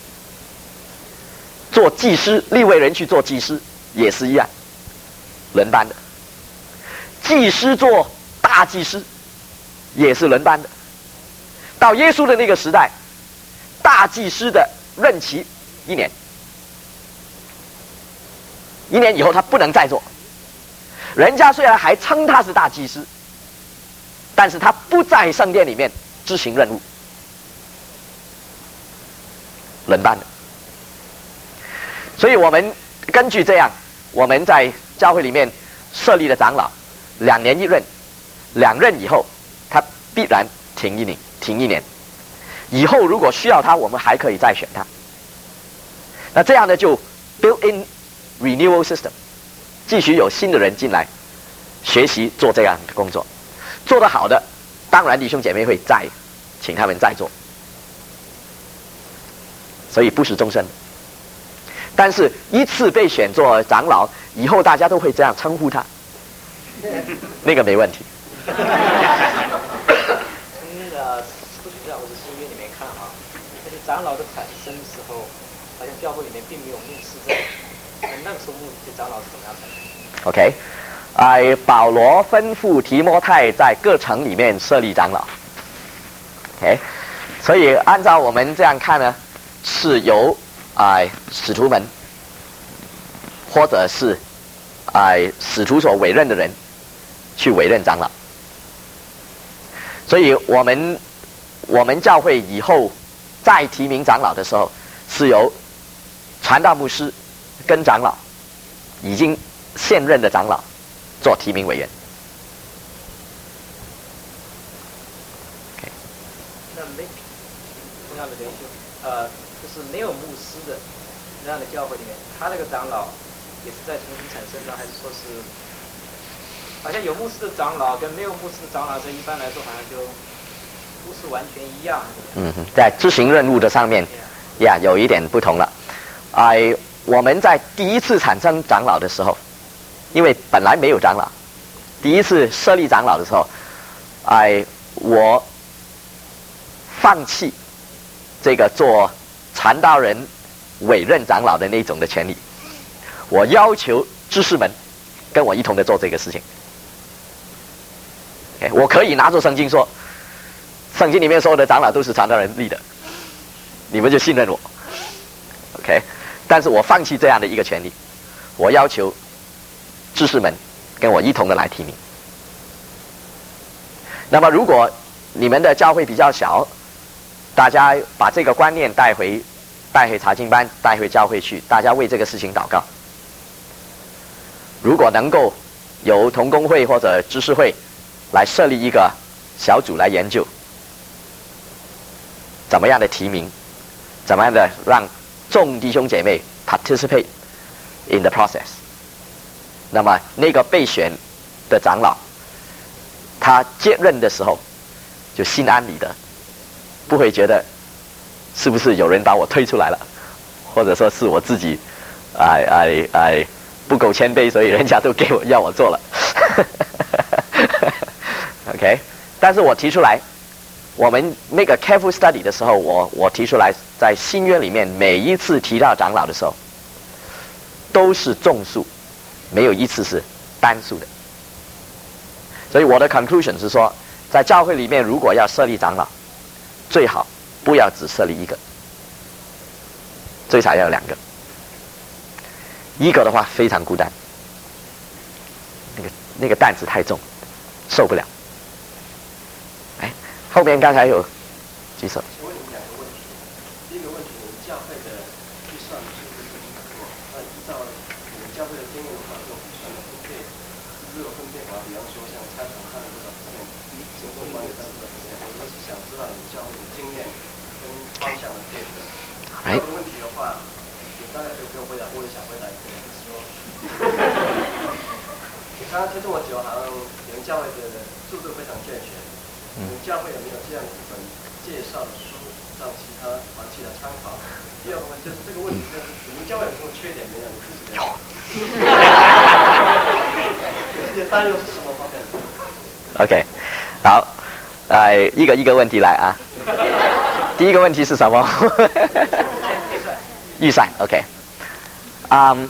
做祭司，利未人去做祭司也是一样，轮班的。祭司做大祭司也是轮班的。到耶稣的那个时代，大祭司的任期一年，一年以后他不能再做。人家虽然还称他是大祭司，但是他不在圣殿里面执行任务，轮班的。所以我们根据这样，我们在教会里面设立的长老，两年一任，两任以后他必然停一年，停一年。以后如果需要他，我们还可以再选他。那这样呢，就 built-in renewal system， 继续有新的人进来学习做这样的工作，做得好的，当然弟兄姐妹会再请他们再做。所以不是终身。但是一次被选做长老以后，大家都会这样称呼他，那个没问题。 从那个使徒行传或者新约里面看啊，那些长老的产生时候，好像教会里面并没有牧师在，那个时候牧这些长老是怎么样产生 ？OK， 哎、呃，保罗吩咐提摩太在各城里面设立长老。OK， 所以按照我们这样看呢，是由哎、呃，使徒们，或者是哎、呃、使徒所委任的人去委任长老。所以我们我们教会以后再提名长老的时候，是由传道牧师跟长老已经现任的长老做提名委员。 Okay. 那没同样的领袖，呃。就是没有牧师的那样的教会里面，他那个长老也是在重新产生的，还是说是好像有牧师的长老跟没有牧师的长老，这一般来说好像就不是完全一样。 嗯哼，在执行任务的上面，呀、yeah, 有一点不同了。哎、呃，我们在第一次产生长老的时候，因为本来没有长老，第一次设立长老的时候，哎、呃，我放弃这个做传道人委任长老的那种的权利，我要求知识们跟我一同的做这个事情。Okay, 我可以拿着圣经说，圣经里面所有的长老都是传道人立的，你们就信任我。OK， 但是我放弃这样的一个权利，我要求知识们跟我一同的来提名。那么如果你们的教会比较小，大家把这个观念带回带回查经班，带回教会去，大家为这个事情祷告。如果能够由同工会或者知识会来设立一个小组来研究怎么样的提名，怎么样的让众弟兄姐妹 participate in the process， 那么那个被选的长老他接任的时候就心安理得，不会觉得是不是有人把我推出来了，或者说是我自己哎哎哎不够谦卑，所以人家都给我要我做了OK， 但是我提出来，我们那个 careful study 的时候，我我提出来，在新约里面每一次提到长老的时候都是众数，没有一次是单数的。 所以我的 conclusion 是说，在教会里面如果要设立长老，最好不要只设立一个，最少要有两个。一个的话非常孤单，那个那个担子太重，受不了。哎，后面刚才有举手。 请问你们两个问题。第一个问题，你们教会的预算是不是很多？那依照你们教会的经验的话，这种预算的分配，如果分配的话，比方说像参考看了多少%，行动管理占多少%，我是想知道你们教会的经验跟方向的配合。第二个问题的话，你大概可以不用回答，我也想回答一个，就是说，你刚刚听这么久，好像你们教会的著作非常健全。你们教会有没有这样一本介绍的书，让其他团体来参考？第二个问题就是这个问题，就是你们教会有什么缺点没有？你自己的有，你自己的担忧是什么方面 ？OK， 好，呃，一个一个问题来啊。第一个问题是什么？预算 ，OK， 啊、um, ，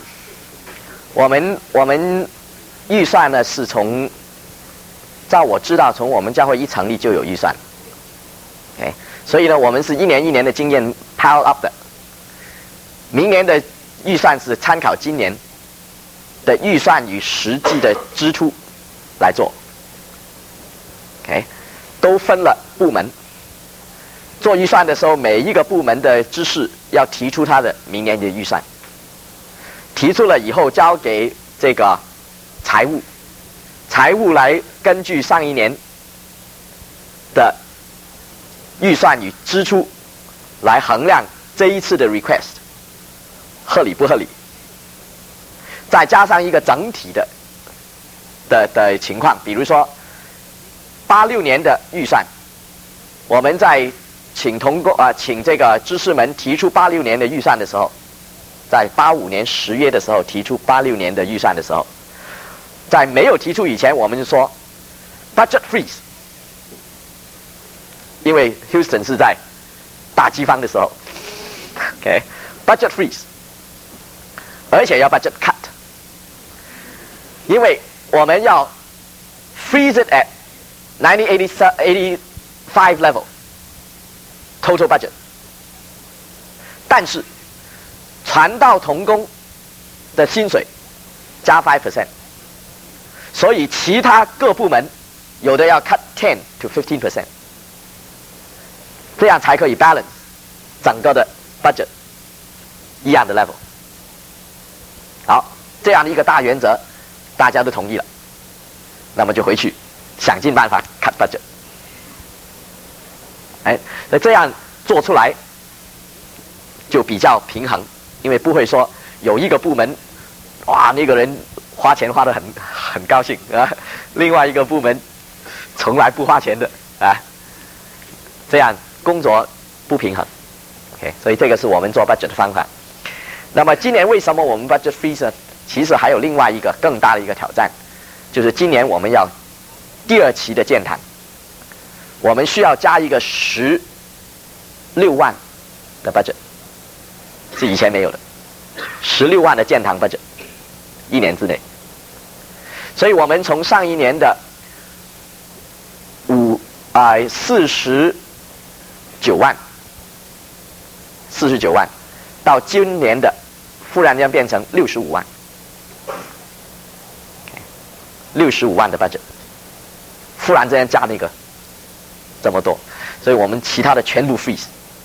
我们我们预算呢是从。照我知道，从我们教会一成立就有预算 ，OK， 所以呢，我们是一年一年的经验 pile up 的。明年的预算是参考今年的预算与实际的支出来做 ，OK， 都分了部门。做预算的时候，每一个部门的知识要提出他的明年的预算，提出了以后交给这个财务。财务来根据上一年的预算与支出来衡量这一次的 request 合理不合理，再加上一个整体的的的情况，比如说八六年的预算，我们在请同工啊，请这个知识们提出八六年的预算的时候，在八五年十月的时候提出八六年的预算的时候。在没有提出以前，我们就说 budget freeze， 因为 Houston 是在大饥荒的时候 ，OK， budget freeze， 而且要 budget cut， 因为我们要 freeze it at nineteen eighty-five level total budget， 但是传道同工的薪水加 百分之五。所以其他各部门有的要 cut ten to fifteen percent， 这样才可以 balance 整个的 budget 一样的 level。好，这样的一个大原则大家都同意了，那么就回去想尽办法 cut budget。哎，那这样做出来就比较平衡，因为不会说有一个部门哇那个人花钱花得很很高兴啊，另外一个部门从来不花钱的啊，这样工作不平衡。OK， 所以这个是我们做 budget 的方法。那么今年为什么我们 budget freeze 呢？其实还有另外一个更大的一个挑战，就是今年我们要第二期的建堂，我们需要加一个十六万的 budget， 是以前没有的，十六万的建堂 budget， 一年之内。所以我们从上一年的五啊四十九万，四十九万，到今年的忽然间变成六十五万，六十五万的 budget， 忽然之间加那个这么多，所以我们其他的全部 freeze。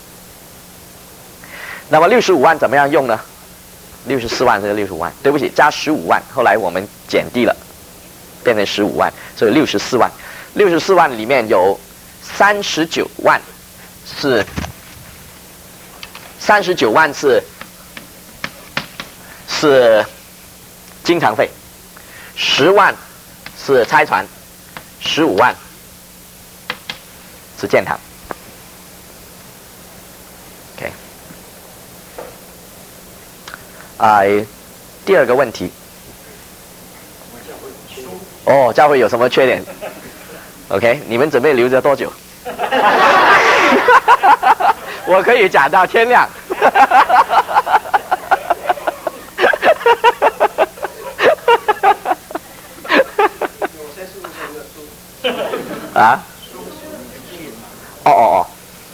那么六十五万怎么样用呢？六十四万这个六十五万，对不起，加十五万，后来我们减低了。变成十五万，所以六十四万。六十四万里面有三十九万是三十九万是是经常费，十万是拆船，十五万是建堂。OK， 啊、呃，第二个问题。哦，教会有什么缺点 ？OK， 你们准备留着多久？我可以讲到天亮。 我先是不是没有注意啊？哦哦哦，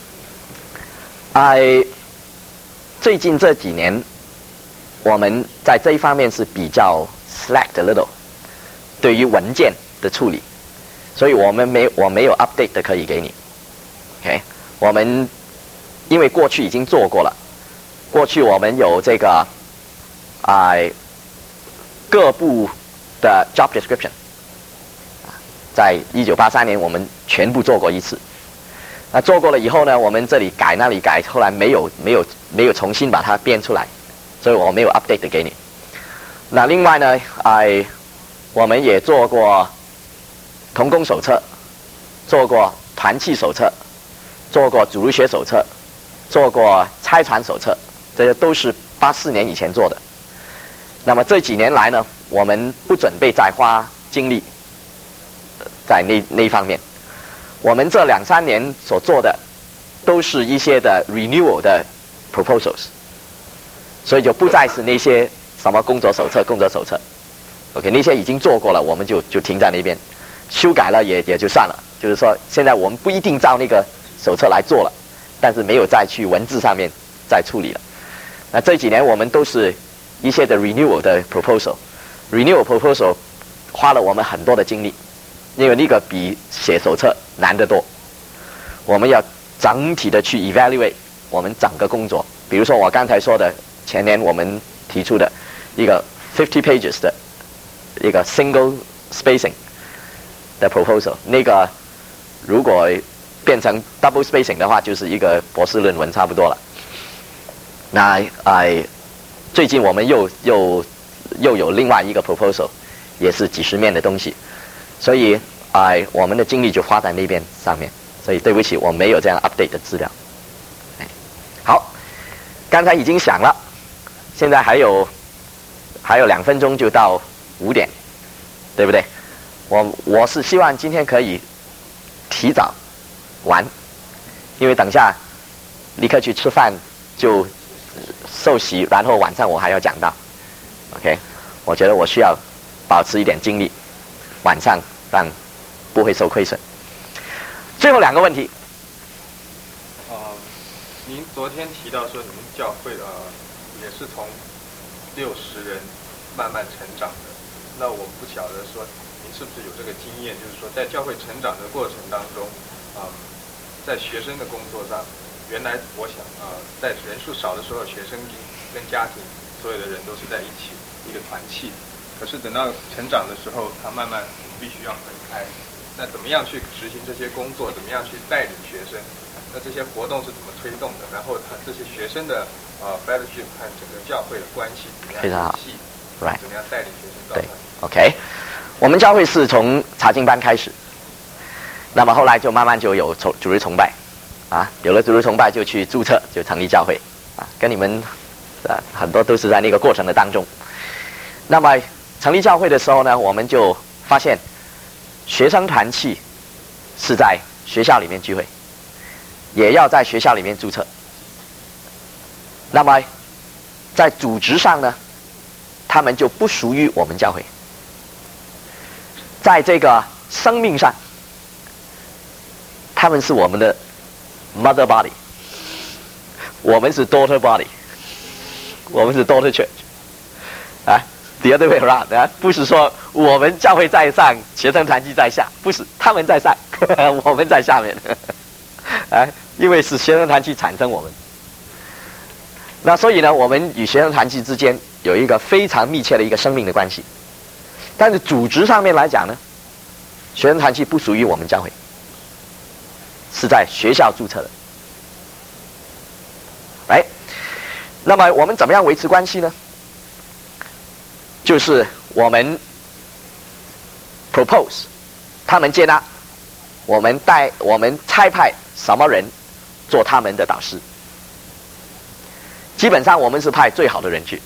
哎，最近这几年，我们在这一方面是比较 slack a little， 对于文件的处理，所以我们没我没有 update 的可以给你。OK， 我们因为过去已经做过了，过去我们有这个哎、呃、各部的 job description， 在一九八三年我们全部做过一次。那做过了以后呢，我们这里改那里改，后来没有没有没有重新把它编出来，所以我没有 update 的给你。那另外呢，哎，我们也做过童工手册，做过团契手册，做过主日学手册，做过差传手册，这些都是八四年以前做的。那么这几年来呢，我们不准备再花精力在那那一方面。我们这两三年所做的都是一些的 renewal 的 proposals， 所以就不再是那些什么工作手册、工作手册。OK， 那些已经做过了，我们就就停在那边，修改了也也就算了。就是说，现在我们不一定照那个手册来做了，但是没有再去文字上面再处理了。那这几年我们都是一些的 renewal 的 proposal，renewal proposal 花了我们很多的精力。因为那个比写手册难得多，我们要整体的去 evaluate 我们整个工作。比如说我刚才说的，前年我们提出的一个fifty pages 的一个 single spacing 的 proposal， 那个如果变成 double spacing 的话，就是一个博士论文差不多了。那哎，最近我们又又又有另外一个 proposal， 也是几十面的东西。所以，哎、呃，我们的精力就花在那边上面，所以对不起，我没有这样 update 的资料。哎，好，刚才已经响了，现在还有还有两分钟就到五点，对不对？我我是希望今天可以提早完，因为等下立刻去吃饭就受洗，然后晚上我还要讲到。OK， 我觉得我需要保持一点精力。晚上让不会受亏损。最后两个问题。 呃，您昨天提到说你们教会呃也是从六十人慢慢成长的，那我们不晓得说您是不是有这个经验，就是说在教会成长的过程当中，啊、呃，在学生的工作上，原来我想啊、呃，在人数少的时候，学生跟家庭所有的人都是在一起一个团契。可是等到成长的时候，他慢慢必须要分开。那怎么样去执行这些工作？怎么样去带领学生？那这些活动是怎么推动的？然后他这些学生的呃 fellowship 和整个教会的关系怎么样联系？ Right， 怎么样带领学生到对 ，OK。我们教会是从查经班开始，那么后来就慢慢就有主主日崇拜，啊，有了主日崇拜就去注册，就成立教会，啊，跟你们啊很多都是在那个过程的当中。那么成立教会的时候呢，我们就发现学生团契是在学校里面聚会，也要在学校里面注册。那么在组织上呢，他们就不属于我们教会。在这个生命上，他们是我们的 mother body， 我们是 daughter body， 我们是 daughter church， 啊。The other way around， 啊，不是说我们教会在上，学生团契在下，不是，他们在上，呵呵我们在下面，呵呵啊，因为是学生团契产生我们。那所以呢，我们与学生团契之间有一个非常密切的一个生命的关系。但是组织上面来讲呢，学生团契不属于我们教会，是在学校注册的。哎，那么我们怎么样维持关系呢？就是我们 propose， 他们接纳，我们带我们差派什么人做他们的导师。基本上我们是派最好的人去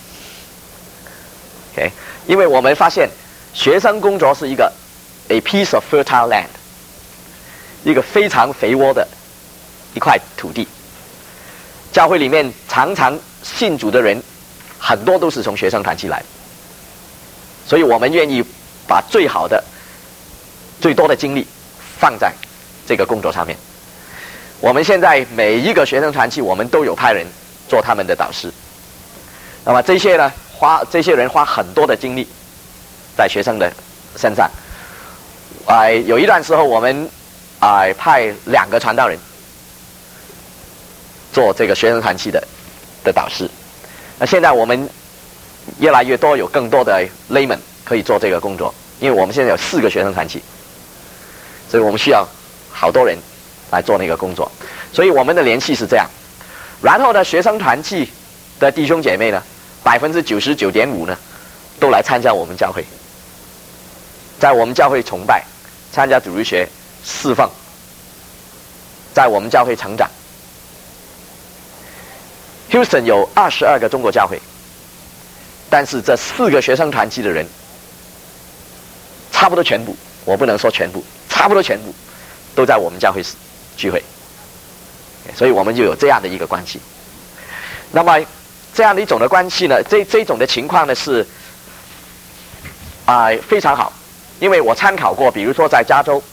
，OK， 因为我们发现学生工作是一个 a piece of fertile land， 一个非常肥沃的一块土地。教会里面常常信主的人很多都是从学生团契来的，所以我们愿意把最好的、最多的精力放在这个工作上面。我们现在每一个学生团契，我们都有派人做他们的导师。那么这些呢，花这些人花很多的精力在学生的身上。啊、呃，有一段时候我们啊、呃、派两个传道人做这个学生团契的的导师。那现在我们越来越多，有更多的 layman 可以做这个工作，因为我们现在有四个学生团契，所以我们需要好多人来做那个工作。所以我们的联系是这样。然后呢，学生团契的弟兄姐妹呢，百分之九十九点五呢，都来参加我们教会，在我们教会崇拜，参加主日学、侍奉，在我们教会成长。Houston 有二十二个中国教会，但是这四个学生团契的人，差不多全部，我不能说全部，差不多全部都在我们教会聚会，所以我们就有这样的一个关系。那么这样的一种的关系呢，这这种的情况呢是啊、呃、非常好，因为我参考过，比如说在加州，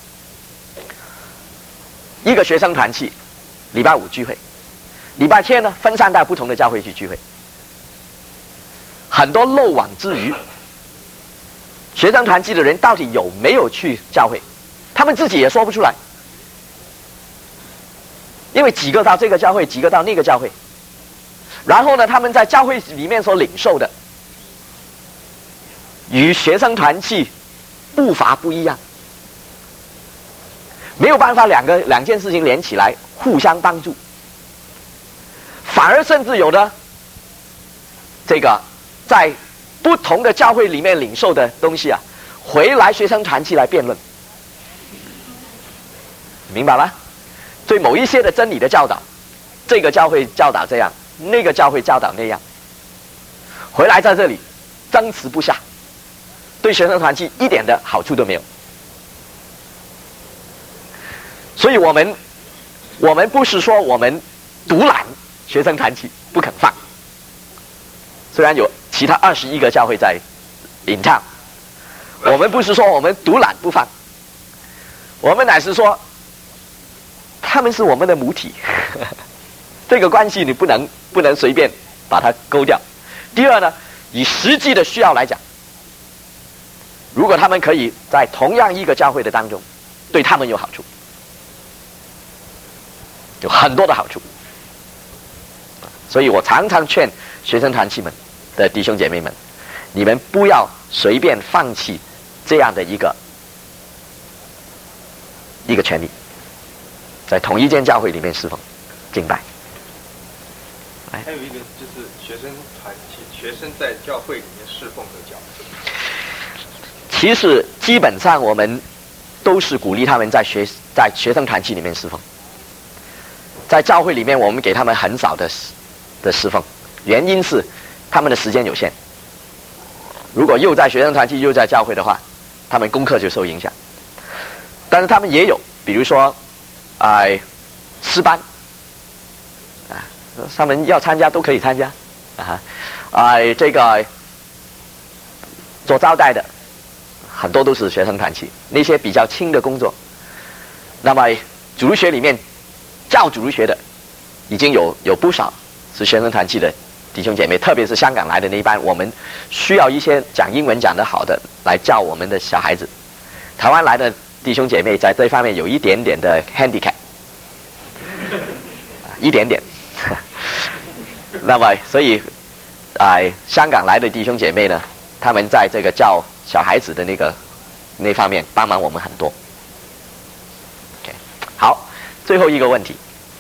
一个学生团契礼拜五聚会，礼拜天呢分散到不同的教会去聚会，很多漏网之鱼。学生团契的人到底有没有去教会，他们自己也说不出来，因为几个到这个教会，几个到那个教会，然后呢，他们在教会里面所领受的，与学生团契步伐不一样，没有办法两个两件事情连起来互相帮助，反而甚至有的这个在不同的教会里面领受的东西啊，回来学生团契来辩论，明白吗？对某一些的真理的教导，这个教会教导这样，那个教会教导那样，回来在这里争持不下，对学生团契一点的好处都没有。所以我们我们不是说我们独揽学生团契不肯放，虽然有其他二十一个教会在in town，我们不是说我们独揽不放，我们乃是说他们是我们的母体，这个关系你不能不能随便把它勾掉。第二呢，以实际的需要来讲，如果他们可以在同样一个教会的当中，对他们有好处，有很多的好处。所以我常常劝学生团契们的弟兄姐妹们，你们不要随便放弃这样的一个一个权利，在同一间教会里面侍奉敬拜。 还有一个就是学生团契，学生在教会里面侍奉的角色。 其实基本上我们都是鼓励他们在学在学生团契里面侍奉，在教会里面我们给他们很少的的侍奉，原因是他们的时间有限。如果又在学生团契又在教会的话，他们功课就受影响。但是他们也有，比如说，哎、呃，诗班，啊，他们要参加都可以参加，啊，哎、呃，这个做招待的，很多都是学生团契。那些比较轻的工作，那么主日学里面教主日学的，已经有有不少是学生团契的弟兄姐妹，特别是香港来的那一班，我们需要一些讲英文讲得好的来教我们的小孩子。台湾来的弟兄姐妹在这方面有一点点的 handicap， 一点点。那么，所以，哎、呃，香港来的弟兄姐妹呢，他们在这个教小孩子的那个那方面帮忙我们很多。OK， 好，最后一个问题。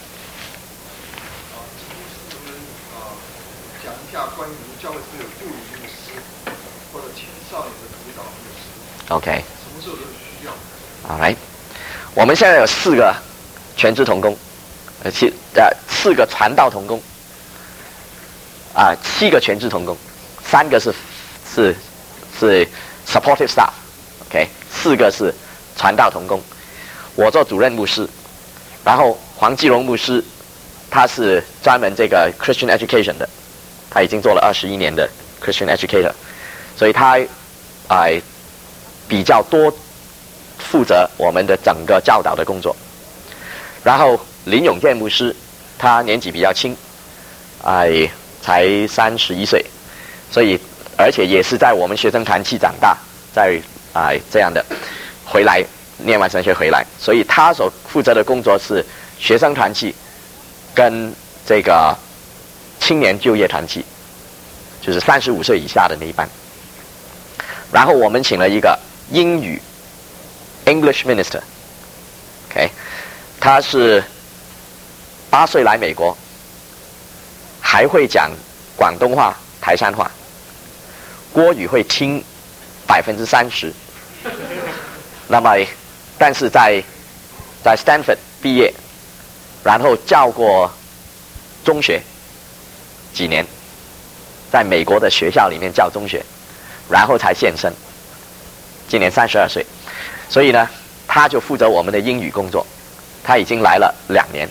关于教会是有助理牧师或者青少年的辅导牧师 ，OK， 什么时候有需要？ 好，来，我们现在有四个全职同工，呃，七呃四个传道同工，啊、呃，七个全职同工，三个是是是 supportive staff，OK， 四个是传道同工，我做主任牧师，然后黄继荣牧师，他是专门这个 Christian education 的。他已经做了二十一年的 Christian educator， 所以他哎、呃、比较多负责我们的整个教导的工作。然后林永健牧师，他年纪比较轻，哎，才三十一岁，所以而且也是在我们学生团契长大，在哎这样的回来念完神学回来，所以他所负责的工作是学生团契跟这个青年就业团契，就是三十五岁以下的那一班。然后我们请了一个英语 English Minister，OK， 他是八岁来美国，还会讲广东话、台山话，国语会听百分之三十。那么，但是在在 Stanford 毕业，然后教过中学几年，在美国的学校里面教中学，然后才现身。今年三十二岁，所以呢，他就负责我们的英语工作。他已经来了两年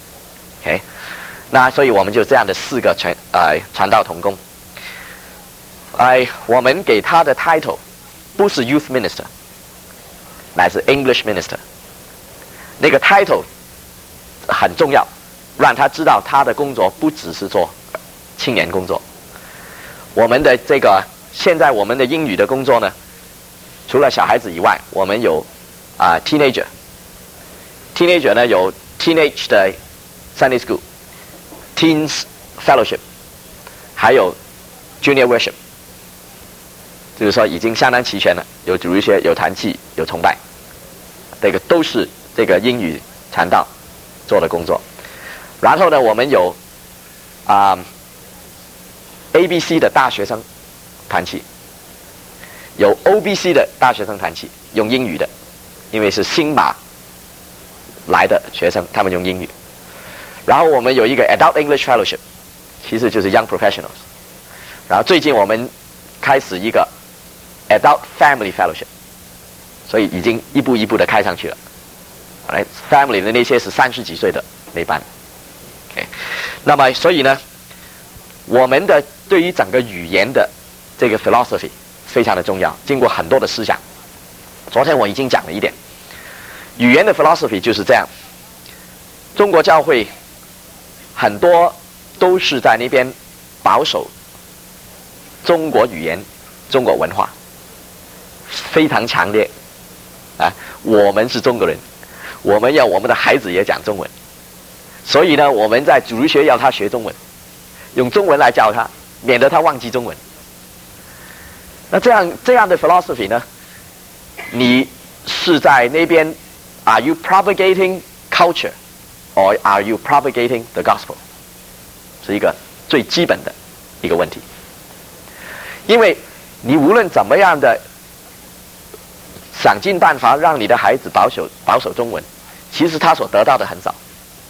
，OK， 那所以我们就这样的四个传呃传道同工。哎，我们给他的 title 不是 Youth Minister， 乃是 English Minister。那个 title 很重要，让他知道他的工作不只是做青年工作。我们的这个现在我们的英语的工作呢，除了小孩子以外，我们有啊、呃、teenager。teenager 呢有 teenage 的 Sunday School、teens fellowship， 还有 junior worship， 就是说已经相当齐全了，有主日学、有团契、有崇拜，这个都是这个英语传道做的工作。然后呢，我们有啊、呃、A B C 的大学生团契，有 O B C 的大学生团契，用英语的，因为是新马来的学生，他们用英语。然后我们有一个 Adult English Fellowship， 其实就是 Young Professionals。然后最近我们开始一个 Adult Family Fellowship， 所以已经一步一步的开上去了。来 ，Family 的那些是三十几岁的那班。OK， 那么所以呢，我们的对于整个语言的这个 philosophy 非常的重要，经过很多的思想。昨天我已经讲了一点。语言的 philosophy 就是这样，中国教会很多都是在那边保守中国语言、中国文化，非常强烈啊！我们是中国人，我们要我们的孩子也讲中文，所以呢，我们在主日学要他学中文，用中文来教他，免得他忘记中文。那这样这样的 philosophy 呢，你是在那边 Are you propagating culture, or are you propagating the gospel？ 是一个最基本的一个问题。因为你无论怎么样的想尽办法让你的孩子保守保守中文，其实他所得到的很少。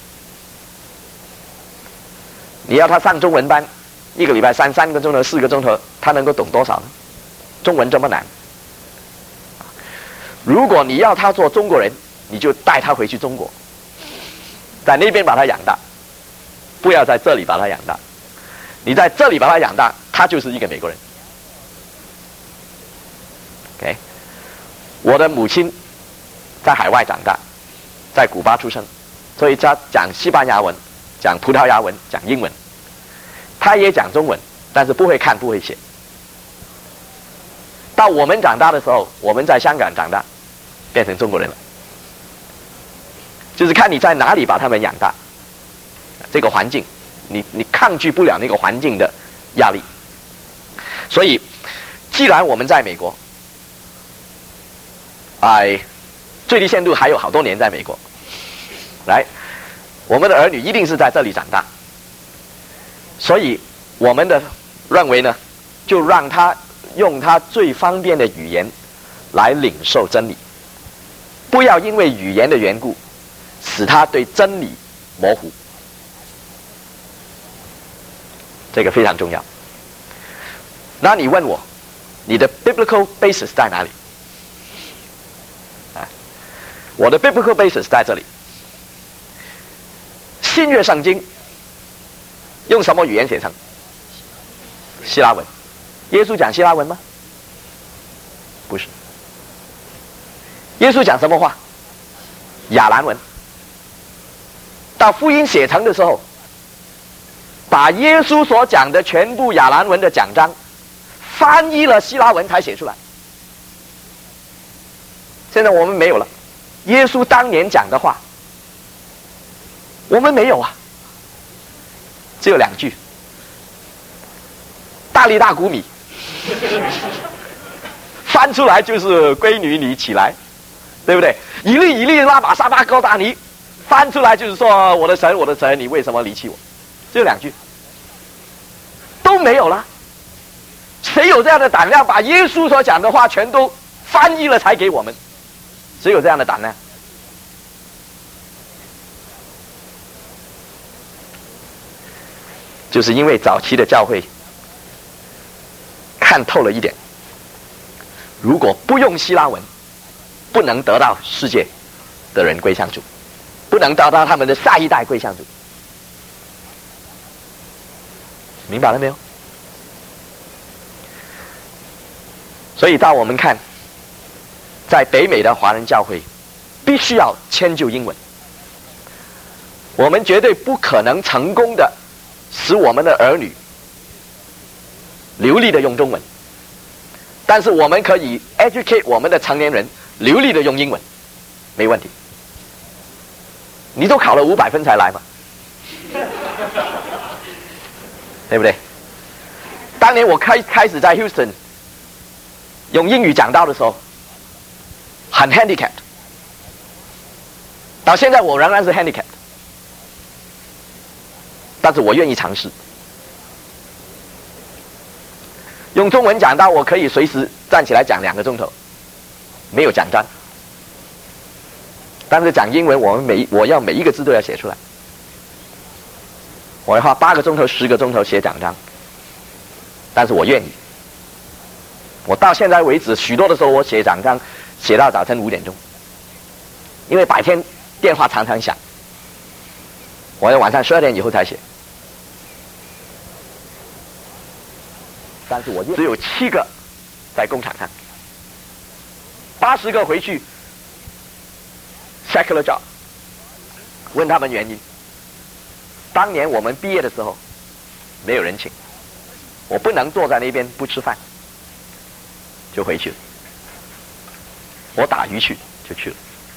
你要他上中文班，一个礼拜上三个钟头、四个钟头，他能够懂多少呢？中文这么难。如果你要他做中国人，你就带他回去中国，在那边把他养大，不要在这里把他养大。你在这里把他养大，他就是一个美国人。OK， 我的母亲在海外长大，在古巴出生，所以他讲西班牙文、讲葡萄牙文、讲英文，他也讲中文，但是不会看不会写。到我们长大的时候，我们在香港长大，变成中国人了。就是看你在哪里把他们养大，这个环境，你你抗拒不了那个环境的压力。所以，既然我们在美国，哎，最低限度还有好多年在美国，来，我们的儿女一定是在这里长大，所以我们的认为呢，就让他用他最方便的语言来领受真理，不要因为语言的缘故使他对真理模糊，这个非常重要。那你问我，你的 biblical basis 在哪里？啊，我的 biblical basis 在这里。新约圣经用什么语言写成？希腊文。耶稣讲希腊文吗？不是。 耶稣讲什么话？亚兰文。到福音写成的时候，把耶稣所讲的全部亚兰文的讲章翻译了希腊文才写出来。现在我们没有了，耶稣当年讲的话，我们没有啊，只有两句：大力大谷米，翻出来就是闺女你起来，对不对？以利以利拉玛撒巴高达尼，翻出来就是说我的神我的神，你为什么离弃我？只有两句，都没有了。谁有这样的胆量把耶稣所讲的话全都翻译了才给我们？谁有这样的胆量？就是因为早期的教会看透了一点，如果不用希腊文，不能得到世界的人归向主，不能得到他们的下一代归向主。明白了没有？所以到我们看，在北美的华人教会必须要迁就英文，我们绝对不可能成功的使我们的儿女流利的用中文，但是我们可以 educate 我们的成年人流利的用英文，没问题。你都考了五百分才来嘛，对不对？当年我开开始在 Houston 用英语讲道的时候，很 handicap， 到现在我仍然是 handicap， 但是我愿意尝试。用中文讲道，我可以随时站起来讲两个钟头，没有讲章。但是讲英文，我们每我要每一个字都要写出来，我要花八个钟头、十个钟头写讲章，但是我愿意。我到现在为止，许多的时候我写讲章写到早晨五点钟，因为白天电话常常响，我要晚上十二点以后才写。但是我只有七个在工厂上，八十个回去 secular job， 问他们原因。当年我们毕业的时候没有人请，我不能坐在那边不吃饭，就回去了。我打鱼去就去了，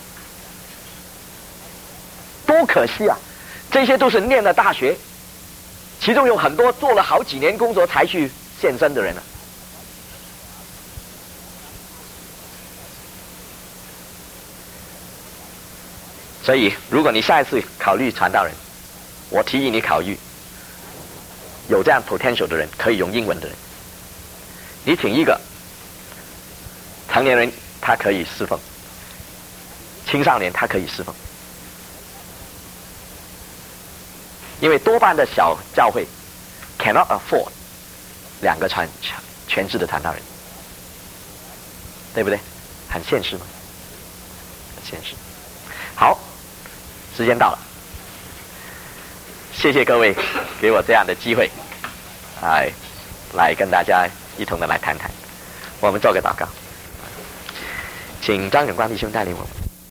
多可惜啊！这些都是念了大学，其中有很多做了好几年工作才去献身的人了。所以，如果你下一次考虑传道人，我提议你考虑有这样 potential 的人，可以用英文的人。你请一个成年人，他可以侍奉；青少年他可以侍奉，因为多半的小教会 cannot afford 两个传全职的传道人，对不对？很现实吗？很现实。好，时间到了，谢谢各位给我这样的机会，来来跟大家一同的来谈谈。我们做个祷告，请张永光弟兄带领我们。